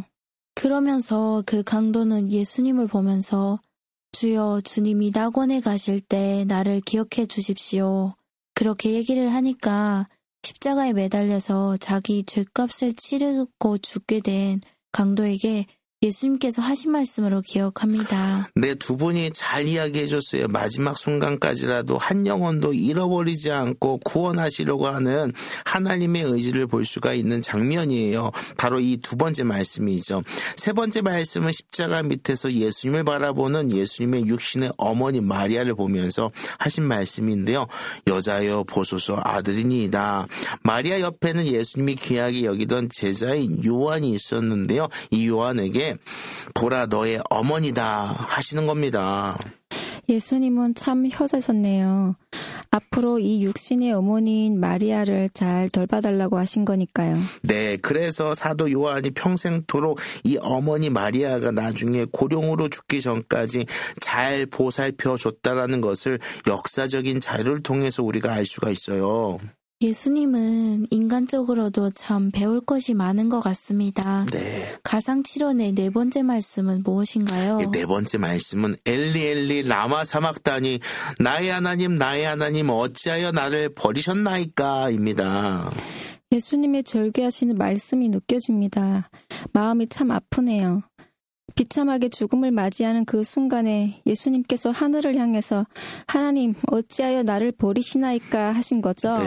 그러면서 그 강도는 예수님을 보면서 주여 주님이 낙원에 가실 때 나를 기억해 주십시오. 그렇게 얘기를 하니까 십자가에 매달려서 자기 죄값을 치르고 죽게 된 강도에게 예수님께서 하신 말씀으로 기억합니다. 네, 두 분이 잘 이야기해 줬어요. 마지막 순간까지라도 한 영혼도 잃어버리지 않고 구원하시려고 하는 하나님의 의지를 볼 수가 있는 장면이에요. 바로 이 두 번째 말씀이죠. 세 번째 말씀은 십자가 밑에서 예수님을 바라보는 예수님의 육신의 어머니 마리아를 보면서 하신 말씀인데요. 여자여 보소서 아들이니이다. 마리아 옆에는 예수님이 귀하게 여기던 제자인 요한이 있었는데요. 이 요한에게 보라 너의 어머니다 하시는 겁니다. 예수님은 참 효자셨네요. 앞으로 이 육신의 어머니인 마리아를 잘 돌봐달라고 하신 거니까요. 네, 그래서 사도 요한이 평생토록 이 어머니 마리아가 나중에 고령으로 죽기 전까지 잘 보살펴 줬다라는 것을 역사적인 자료를 통해서 우리가 알 수가 있어요. 예수님은 인간적으로도 참 배울 것이 많은 것 같습니다. 네. 가상칠언의 네 번째 말씀은 무엇인가요? 네 번째 말씀은 엘리 엘리 라마 사막다니 나의 하나님 어찌하여 나를 버리셨나이까입니다. 예수님의 절규하시는 말씀이 느껴집니다. 마음이 참 아프네요. 비참하게 죽음을 맞이하는 그 순간에 예수님께서 하늘을 향해서 하나님 어찌하여 나를 버리시나이까 하신 거죠?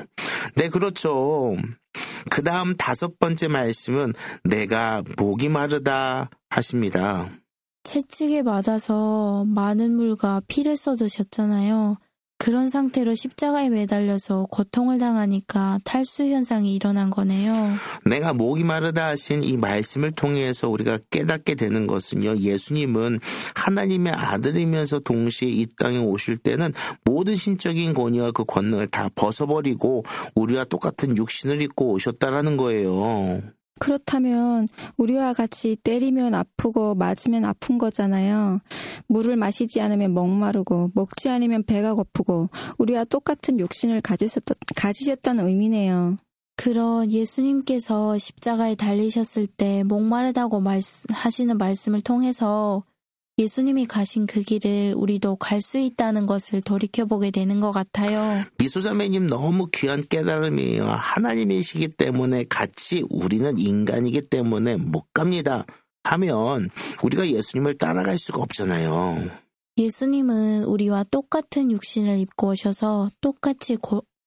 네, 그렇죠. 그 다음 다섯 번째 말씀은 내가 목이 마르다 하십니다. 채찍에 맞아서 많은 물과 피를 쏟으셨잖아요. 그런 상태로 십자가에 매달려서 고통을 당하니까 탈수 현상이 일어난 거네요. 내가 목이 마르다 하신 이 말씀을 통해서 우리가 깨닫게 되는 것은요. 예수님은 하나님의 아들이면서 동시에 이 땅에 오실 때는 모든 신적인 권위와 그 권능을 다 벗어버리고 우리와 똑같은 육신을 입고 오셨다라는 거예요. 그렇다면 우리와 같이 때리면 아프고 맞으면 아픈 거잖아요. 물을 마시지 않으면 목마르고 먹지 않으면 배가 고프고 우리와 똑같은 욕심을 가지셨다는 의미네요. 그런 예수님께서 십자가에 달리셨을 때 목마르다고 하시는 말씀을 통해서 예수님이 가신 그 길을 우리도 갈 수 있다는 것을 돌이켜보게 되는 것 같아요. 미소자매님 너무 귀한 깨달음이에요. 하나님이시기 때문에 같이 우리는 인간이기 때문에 못 갑니다 하면 우리가 예수님을 따라갈 수가 없잖아요. 예수님은 우리와 똑같은 육신을 입고 오셔서 똑같이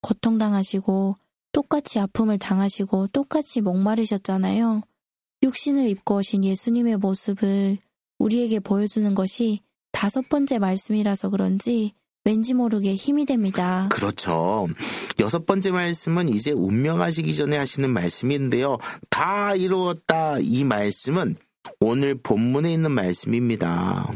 고통당하시고 똑같이 아픔을 당하시고 똑같이 목마르셨잖아요. 육신을 입고 오신 예수님의 모습을 우리에게 보여주는 것이 다섯 번째 말씀이라서 그런지 왠지 모르게 힘이 됩니다. 그렇죠. 여섯 번째 말씀은 이제 운명하시기 전에 하시는 말씀인데요. 다 이루었다 이 말씀은 오늘 본문에 있는 말씀입니다.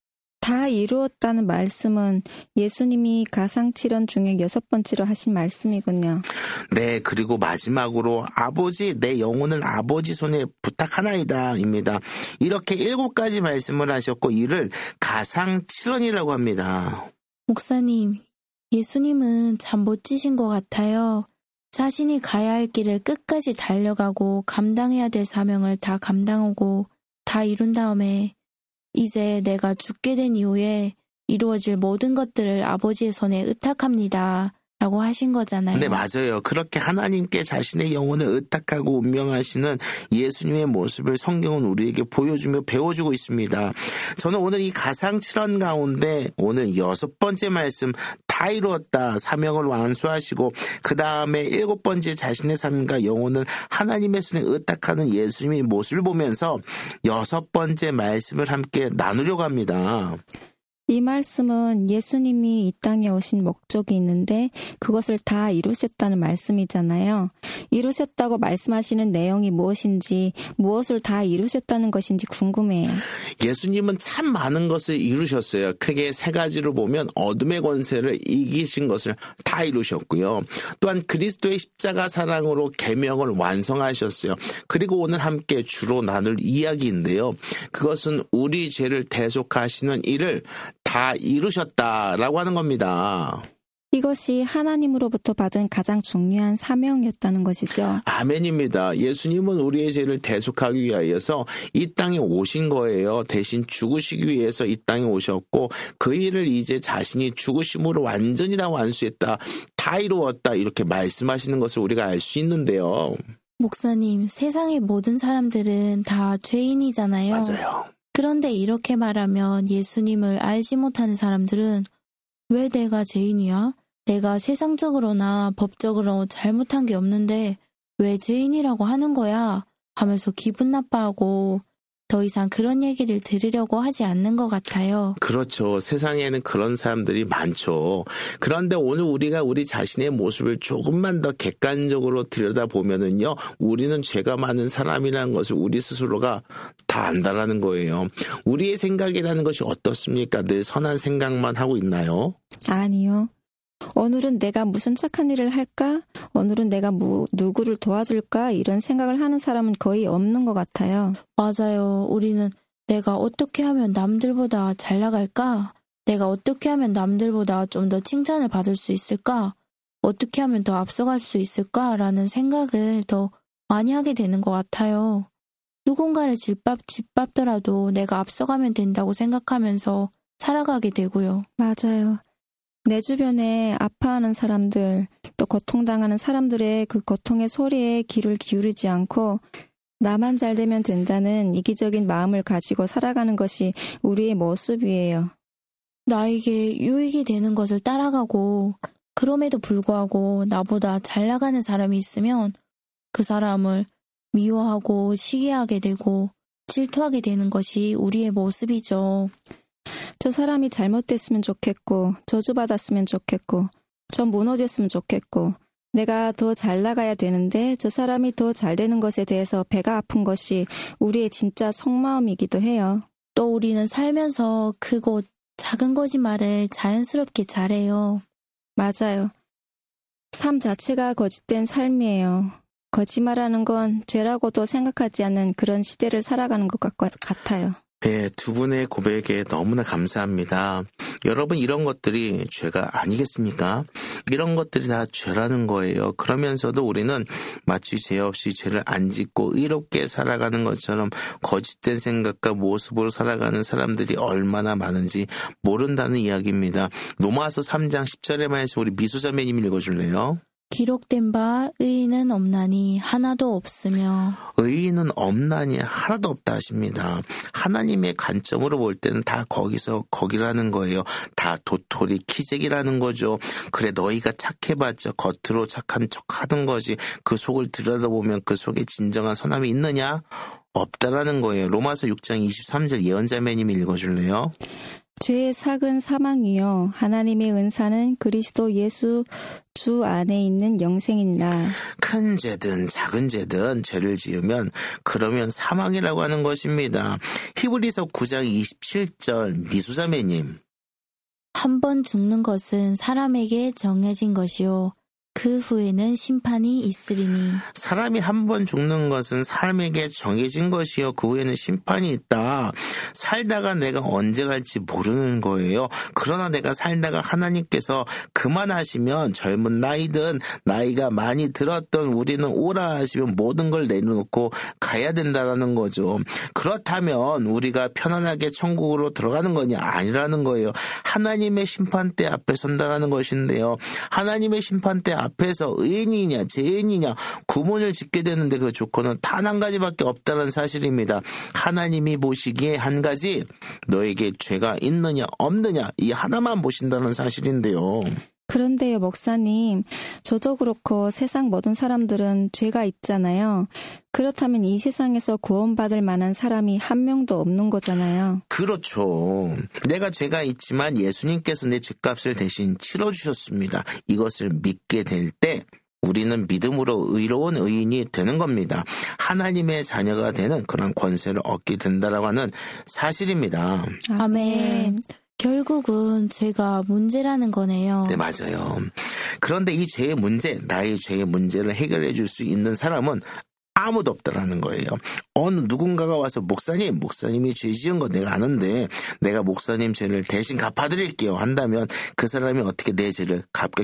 다 이루었다는 말씀은 예수님이 가상칠언 중에 여섯 번째로 하신 말씀이군요. 네, 그리고 마지막으로 아버지 내 영혼을 아버지 손에 부탁하나이다 입니다. 이렇게 7가지 말씀을 하셨고 이를 가상칠언이라고 합니다. 목사님, 예수님은 참 멋지신 것 같아요. 자신이 가야 할 길을 끝까지 달려가고 감당해야 될 사명을 다 감당하고 다 이룬 다음에 이제 내가 죽게 된 이후에 이루어질 모든 것들을 아버지의 손에 의탁합니다. 라고 하신 거잖아요. 네, 맞아요. 그렇게 하나님께 자신의 영혼을 의탁하고 운명하시는 예수님의 모습을 성경은 우리에게 보여주며 배워주고 있습니다. 저는 오늘 이 가상칠언 가운데 오늘 6번째 말씀 다 이루었다 사명을 완수하시고 그 다음에 7번째 자신의 삶과 영혼을 하나님의 손에 의탁하는 예수님의 모습을 보면서 6번째 말씀을 함께 나누려고 합니다. 이 말씀은 예수님이 이 땅에 오신 목적이 있는데 그것을 다 이루셨다는 말씀이잖아요. 이루셨다고 말씀하시는 내용이 무엇인지 무엇을 다 이루셨다는 것인지 궁금해요. 예수님은 참 많은 것을 이루셨어요. 크게 3가지로 보면 어둠의 권세를 이기신 것을 다 이루셨고요. 또한 그리스도의 십자가 사랑으로 계명을 완성하셨어요. 그리고 오늘 함께 주로 나눌 이야기인데요. 그것은 우리 죄를 대속하시는 일을 다 이루셨다라고 하는 겁니다. 이것이 하나님으로부터 받은 가장 중요한 사명이었다는 것이죠. 아멘입니다. 예수님은 우리의 죄를 대속하기 위하여서 이 땅에 오신 거예요. 대신 죽으시기 위해서 이 땅에 오셨고 그 일을 이제 자신이 죽으심으로 완전히 다 완수했다. 다 이루었다. 이렇게 말씀하시는 것을 우리가 알 수 있는데요. 목사님, 세상의 모든 사람들은 다 죄인이잖아요. 맞아요. 그런데 이렇게 말하면 예수님을 알지 못하는 사람들은 왜 내가 죄인이야? 내가 세상적으로나 법적으로 잘못한 게 없는데 왜 죄인이라고 하는 거야? 하면서 기분 나빠하고 더 이상 그런 얘기를 들으려고 하지 않는 것 같아요. 그렇죠. 세상에는 그런 사람들이 많죠. 그런데 오늘 우리가 우리 자신의 모습을 조금만 더 객관적으로 들여다보면은요, 우리는 죄가 많은 사람이라는 것을 우리 스스로가 다 안다라는 거예요. 우리의 생각이라는 것이 어떻습니까? 늘 선한 생각만 하고 있나요? 아니요. 오늘은 내가 무슨 착한 일을 할까? 오늘은 내가 누구를 도와줄까? 이런 생각을 하는 사람은 거의 없는 것 같아요. 맞아요. 우리는 내가 어떻게 하면 남들보다 잘 나갈까? 내가 어떻게 하면 남들보다 좀 더 칭찬을 받을 수 있을까? 어떻게 하면 더 앞서갈 수 있을까? 라는 생각을 더 많이 하게 되는 것 같아요. 누군가를 짓밟더라도 내가 앞서가면 된다고 생각하면서 살아가게 되고요. 맞아요. 내 주변에 아파하는 사람들, 또 고통당하는 사람들의 그 고통의 소리에 귀를 기울이지 않고 나만 잘 되면 된다는 이기적인 마음을 가지고 살아가는 것이 우리의 모습이에요. 나에게 유익이 되는 것을 따라가고 그럼에도 불구하고 나보다 잘 나가는 사람이 있으면 그 사람을 미워하고 시기하게 되고 질투하게 되는 것이 우리의 모습이죠. 저 사람이 잘못됐으면 좋겠고, 저주받았으면 좋겠고, 전 무너졌으면 좋겠고, 내가 더 잘 나가야 되는데 저 사람이 더 잘 되는 것에 대해서 배가 아픈 것이 우리의 진짜 속마음이기도 해요. 또 우리는 살면서 크고 작은 거짓말을 자연스럽게 잘해요. 맞아요. 삶 자체가 거짓된 삶이에요. 거짓말하는 건 죄라고도 생각하지 않는 그런 시대를 살아가는 것 같아요. 네, 두 분의 고백에 너무나 감사합니다. 여러분, 이런 것들이 죄가 아니겠습니까? 이런 것들이 다 죄라는 거예요. 그러면서도 우리는 마치 죄 없이 죄를 안 짓고 의롭게 살아가는 것처럼 거짓된 생각과 모습으로 살아가는 사람들이 얼마나 많은지 모른다는 이야기입니다. 로마서 3장 10절의 말씀 우리 미수자매님 읽어줄래요? 기록된 바 의인은 없나니 하나도 없으며. 의인은 없나니 하나도 없다 하십니다. 하나님의 관점으로 볼 때는 다 거기라는 거예요. 다 도토리 키재기라는 거죠. 그래, 너희가 착해봤자 겉으로 착한 척하던 거지 그 속을 들여다보면 그 속에 진정한 선함이 있느냐? 없다라는 거예요. 로마서 6장 23절 예언자매님이 읽어줄래요? 죄의 삭은 사망이요 하나님의 은사는 그리스도 예수 주 안에 있는 영생이니라. 큰 죄든 작은 죄든 죄를 지으면 그러면 사망이라고 하는 것입니다. 히브리서 9장 27절 미수자매님. 한 번 죽는 것은 사람에게 정해진 것이요 그 후에는 심판이 있으리니. 사람이 한 번 죽는 것은 사람에게 정해진 것이요 그 후에는 심판이 있다. 살다가 내가 언제 갈지 모르는 거예요. 그러나 내가 살다가 하나님께서 그만하시면 젊은 나이든 나이가 많이 들었던 우리는 오라 하시면 모든 걸 내려놓고 가야 된다라는 거죠. 그렇다면 우리가 편안하게 천국으로 들어가는 거냐? 아니라는 거예요. 하나님의 심판대 앞에 선다라는 것인데요. 하나님의 심판대 앞에서 의인이냐 죄인이냐 구분을 짓게 되는데 그 조건은 단 한 가지밖에 없다는 사실입니다. 하나님이 보시기에 한 가지, 너에게 죄가 있느냐 없느냐 이 하나만 보신다는 사실인데요. 그런데요, 목사님, 저도 그렇고 세상 모든 사람들은 죄가 있잖아요. 그렇다면 이 세상에서 구원받을 만한 사람이 한 명도 없는 거잖아요. 그렇죠. 내가 죄가 있지만 예수님께서 내 죄값을 대신 치러주셨습니다. 이것을 믿게 될 때 우리는 믿음으로 의로운 의인이 되는 겁니다. 하나님의 자녀가 되는 그런 권세를 얻게 된다라고 하는 사실입니다. 아멘. 결국은 죄가 문제라는 거네요. 네, 맞아요. 그런데 이 죄의 문제, 나의 죄의 문제를 해결해 줄 수 있는 사람은 아무도 없다라는 거예요. 어느 누군가가 와서 목사님이 죄 지은 거 내가 아는데 내가 목사님 죄를 대신 갚아드릴게요 한다면 그 사람이 어떻게 내 죄를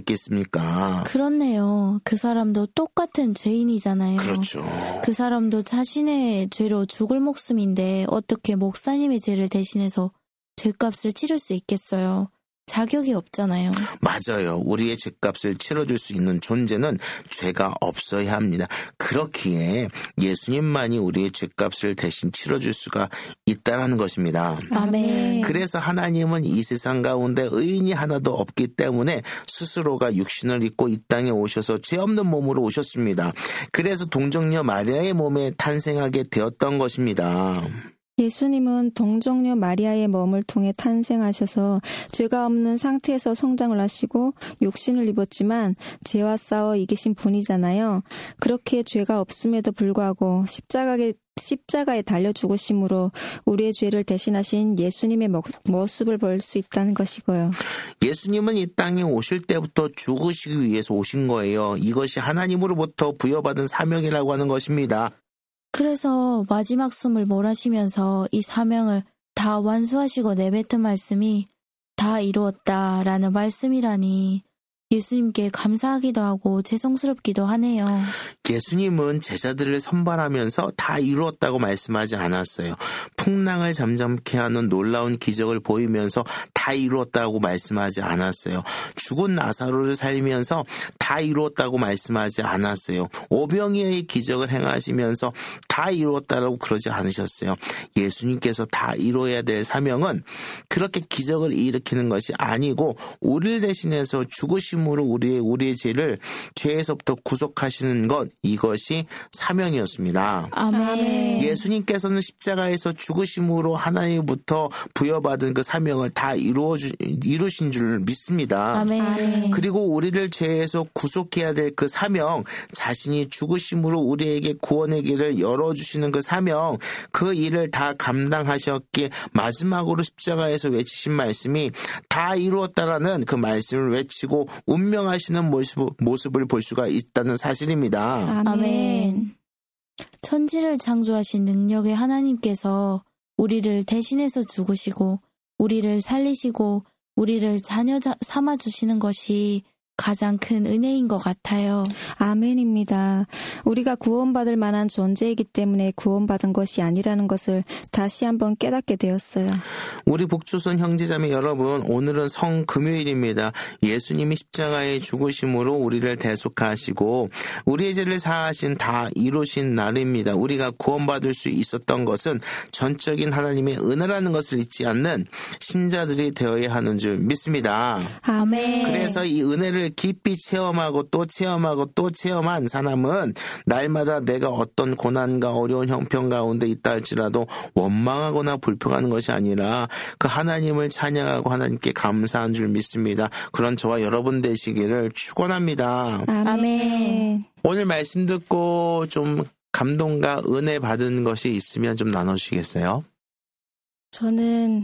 갚겠습니까? 그렇네요. 그 사람도 똑같은 죄인이잖아요. 그렇죠. 그 사람도 자신의 죄로 죽을 목숨인데 어떻게 목사님의 죄를 대신해서 죄값을 치를 수 있겠어요. 자격이 없잖아요. 맞아요. 우리의 죄값을 치러줄 수 있는 존재는 죄가 없어야 합니다. 그렇기에 예수님만이 우리의 죄값을 대신 치러줄 수가 있다라는 것입니다. 아멘. 그래서 하나님은 이 세상 가운데 의인이 하나도 없기 때문에 스스로가 육신을 입고 이 땅에 오셔서 죄 없는 몸으로 오셨습니다. 그래서 동정녀 마리아의 몸에 탄생하게 되었던 것입니다. 예수님은 동정녀 마리아의 몸을 통해 탄생하셔서 죄가 없는 상태에서 성장을 하시고 육신을 입었지만 죄와 싸워 이기신 분이잖아요. 그렇게 죄가 없음에도 불구하고 십자가에 달려 죽으심으로 우리의 죄를 대신하신 예수님의 모습을 볼 수 있다는 것이고요. 예수님은 이 땅에 오실 때부터 죽으시기 위해서 오신 거예요. 이것이 하나님으로부터 부여받은 사명이라고 하는 것입니다. 그래서 마지막 숨을 몰아쉬면서 이 사명을 다 완수하시고 내뱉은 말씀이 다 이루었다라는 말씀이라니 예수님께 감사하기도 하고 죄송스럽기도 하네요. 예수님은 제자들을 선발하면서 다 이루었다고 말씀하지 않았어요. 풍랑을 잠잠케 하는 놀라운 기적을 보이면서 다 이루었다고 말씀하지 않았어요. 죽은 나사로를 살리면서 다 이루었다고 말씀하지 않았어요. 오병이어의 기적을 행하시면서 다 이루었다라고 그러지 않으셨어요. 예수님께서 다 이루어야 될 사명은 그렇게 기적을 일으키는 것이 아니고 우리를 대신해서 죽으심으로 우리의 죄를 죄에서부터 구속하시는 것, 이것이 사명이었습니다. 아멘. 예수님께서는 십자가에서 죽으심으로 하나님부터 부여받은 그 사명을 다 이루신 줄 믿습니다. 아멘. 그리고 우리를 죄에서 구속해야 될 그 사명, 자신이 죽으심으로 우리에게 구원의 길을 열어주시는 그 사명, 그 일을 다 감당하셨기에 마지막으로 십자가에서 외치신 말씀이 다 이루었다라는 그 말씀을 외치고 운명하시는 모습을 볼 수가 있다는 사실입니다. 아멘. 천지를 창조하신 능력의 하나님께서 우리를 대신해서 죽으시고 우리를 살리시고 우리를 자녀 삼아주시는 것이 가장 큰 은혜인 것 같아요. 아멘입니다. 우리가 구원받을 만한 존재이기 때문에 구원받은 것이 아니라는 것을 다시 한번 깨닫게 되었어요. 우리 북조선 형제자매 여러분, 오늘은 성금요일입니다. 예수님이 십자가에 죽으심으로 우리를 대속하시고 우리의 죄를 사하신 다 이루신 날입니다. 우리가 구원받을 수 있었던 것은 전적인 하나님의 은혜라는 것을 잊지 않는 신자들이 되어야 하는 줄 믿습니다. 아멘. 그래서 이 은혜를 깊이 체험하고 또 체험하고 또 체험한 사람은 날마다 내가 어떤 고난과 어려운 형편 가운데 있다 할지라도 원망하거나 불평하는 것이 아니라 그 하나님을 찬양하고 하나님께 감사한 줄 믿습니다. 그런 저와 여러분 되시기를 축원합니다. 아멘. 오늘 말씀 듣고 좀 감동과 은혜 받은 것이 있으면 좀 나눠주시겠어요? 저는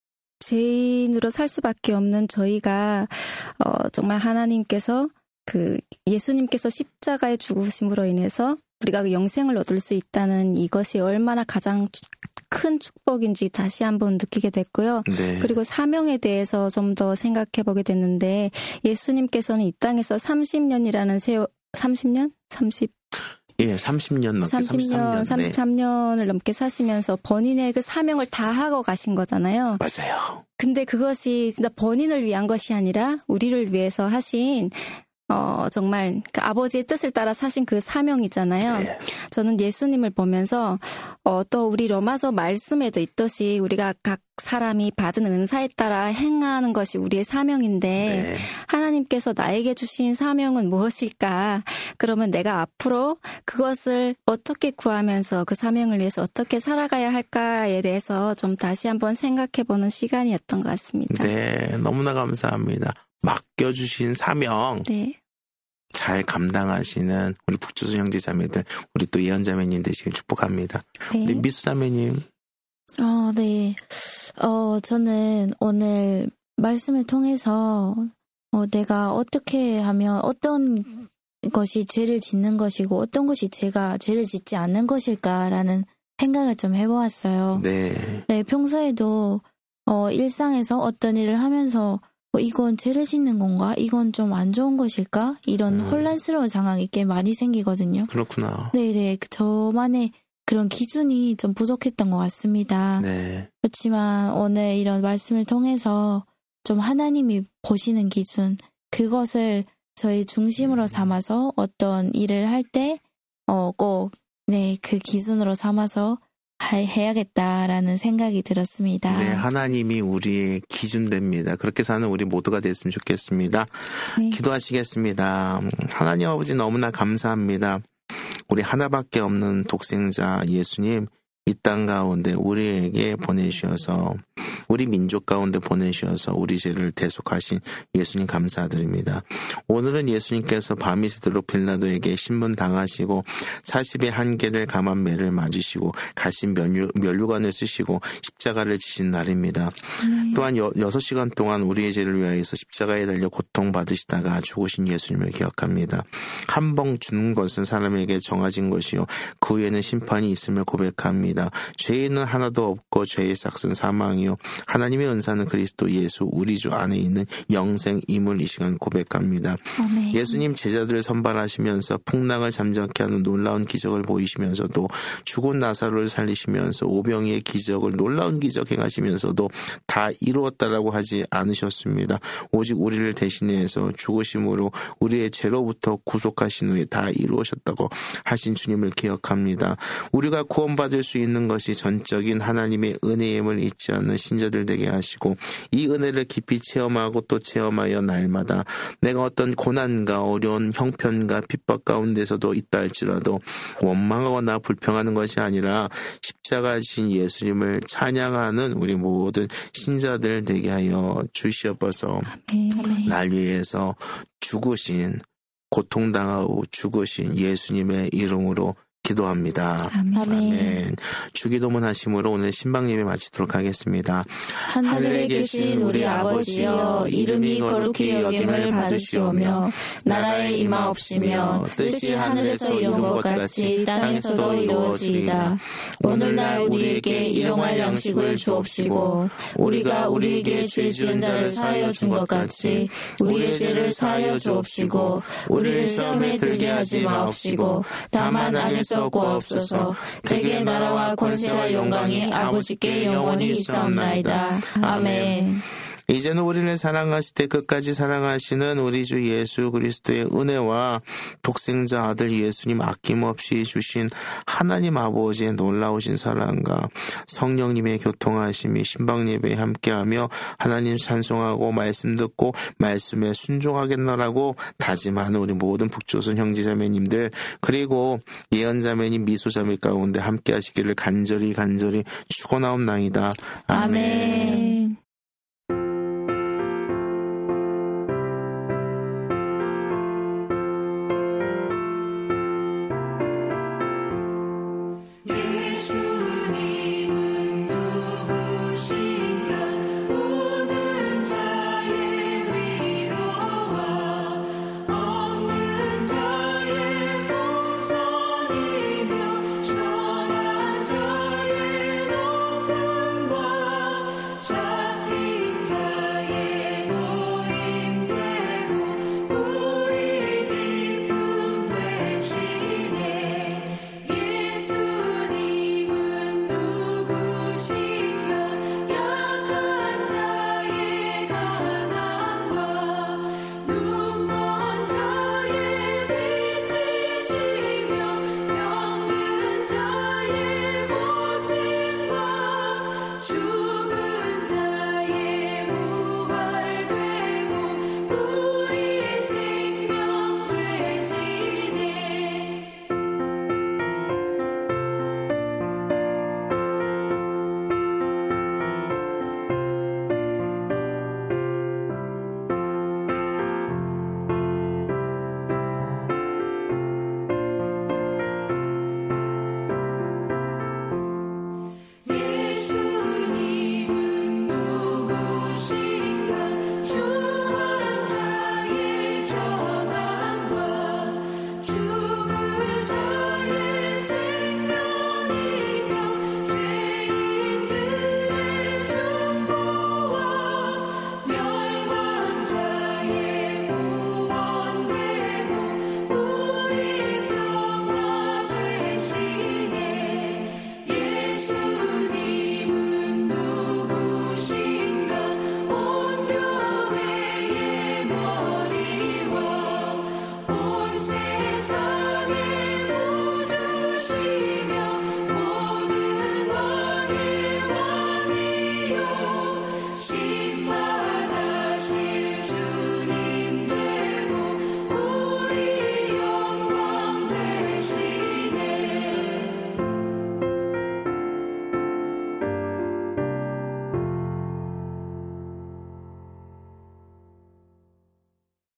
죄인으로 살 수밖에 없는 저희가 정말 하나님께서 예수님께서 십자가에 죽으심으로 인해서 우리가 그 영생을 얻을 수 있다는 이것이 얼마나 가장 큰 축복인지 다시 한번 느끼게 됐고요. 네. 그리고 사명에 대해서 좀 더 생각해 보게 됐는데 예수님께서는 이 땅에서 30년이라는 30년? 30년 넘게 33년을 넘게 사시면서 본인의 그 사명을 다 하고 가신 거잖아요. 맞아요. 근데 그것이 진짜 본인을 위한 것이 아니라 우리를 위해서 하신 정말 그 아버지의 뜻을 따라 사신 그 사명이잖아요. 네. 저는 예수님을 보면서 또 우리 로마서 말씀에도 있듯이 우리가 각 사람이 받은 은사에 따라 행하는 것이 우리의 사명인데 네. 하나님께서 나에게 주신 사명은 무엇일까? 그러면 내가 앞으로 그것을 어떻게 구하면서 그 사명을 위해서 어떻게 살아가야 할까에 대해서 좀 다시 한번 생각해보는 시간이었던 것 같습니다. 네, 너무나 감사합니다. 맡겨주신 사명 네. 잘 감당하시는 우리 북조선 형제자매들, 우리 또 예언자매님 되시길 축복합니다. 네. 우리 미수자매님. 네. 저는 오늘 말씀을 통해서 내가 어떻게 하면 어떤 것이 죄를 짓는 것이고 어떤 것이 제가 죄를 짓지 않는 것일까라는 생각을 좀 해보았어요. 네, 평소에도 일상에서 어떤 일을 하면서 이건 죄를 짓는 건가? 이건 좀 안 좋은 것일까? 이런 혼란스러운 상황이 꽤 많이 생기거든요. 그렇구나. 네. 저만의 그런 기준이 좀 부족했던 것 같습니다. 네. 그렇지만 오늘 이런 말씀을 통해서 좀 하나님이 보시는 기준, 그것을 저희 중심으로 삼아서 어떤 일을 할 때 꼭 그 기준으로 삼아서 해야겠다라는 생각이 들었습니다. 네, 하나님이 우리의 기준 됩니다. 그렇게 사는 우리 모두가 됐으면 좋겠습니다. 네. 기도하시겠습니다. 하나님 아버지 너무나 감사합니다. 우리 하나밖에 없는 독생자 예수님 이 땅 가운데 우리에게 보내주셔서 우리 민족 가운데 보내주셔서 우리 죄를 대속하신 예수님 감사드립니다. 오늘은 예수님께서 밤이 새도록 빌라도에게 신문당하시고 40의 한계를 감한 매를 맞으시고 가신 면류관을 쓰시고 십자가를 지신 날입니다. 또한 6시간 동안 우리의 죄를 위하여서 십자가에 달려 고통받으시다가 죽으신 예수님을 기억합니다. 한 번 죽는 것은 사람에게 정해진 것이요 그 후에는 심판이 있음을 고백합니다. 죄인은 하나도 없고 죄의 삭은 사망이요 하나님의 은사는 그리스도 예수 우리 주 안에 있는 영생임을 이 시간 고백합니다. 아멘. 예수님 제자들을 선발하시면서 풍랑을 잠잠케 하는 놀라운 기적을 보이시면서도 죽은 나사로를 살리시면서 오병이의 기적을 놀라운 기적 행하시면서도 다 이루었다라고 하지 않으셨습니다. 오직 우리를 대신해서 죽으심으로 우리의 죄로부터 구속하신 후에 다 이루어졌다고 하신 주님을 기억합니다. 우리가 구원받을 수 있는 것이 전적인 하나님의 은혜임을 잊지 않는 신자들 되게 하시고 이 은혜를 깊이 체험하고 또 체험하여 날마다 내가 어떤 고난과 어려운 형편과 핍박 가운데서도 있다 할지라도 원망하거나 불평하는 것이 아니라 십자가 지신 예수님을 찬양하는 우리 모든 신자들 되게 하여 주시옵소서. 날 위해서 죽으신 고통당하고 죽으신 예수님의 이름으로 기도합니다. 아멘. 주기도문 하심으로 오늘 신방예배 마치도록 하겠습니다. 하늘에 계신 우리 아버지여 이름이 거룩히 여김을 받으시오며 나라에 임하옵시며 뜻이 하늘에서 이룬 것 같이 땅에서도 이루어지이다. 오늘날 우리에게 일용할 양식을 주옵시고 우리가 우리에게 죄 지은 자를 사하여 준 것 같이 우리의 죄를 사하여 주옵시고 우리를 시험에 들게 하지 마옵시고 다만 안에서 구하옵소서. 대개 나라와 권세와 영광이 아버지께 영원히 있사옵나이다. 아멘. 이제는 우리를 사랑하실 때 끝까지 사랑하시는 우리 주 예수 그리스도의 은혜와 독생자 아들 예수님 아낌없이 주신 하나님 아버지의 놀라우신 사랑과 성령님의 교통하심이 신방예배에 함께하며 하나님 찬송하고 말씀 듣고 말씀에 순종하겠노라고 다짐하는 우리 모든 북조선 형제자매님들 그리고 예언자매님 미소자매 가운데 함께하시기를 간절히 축원하옵나이다. 아멘.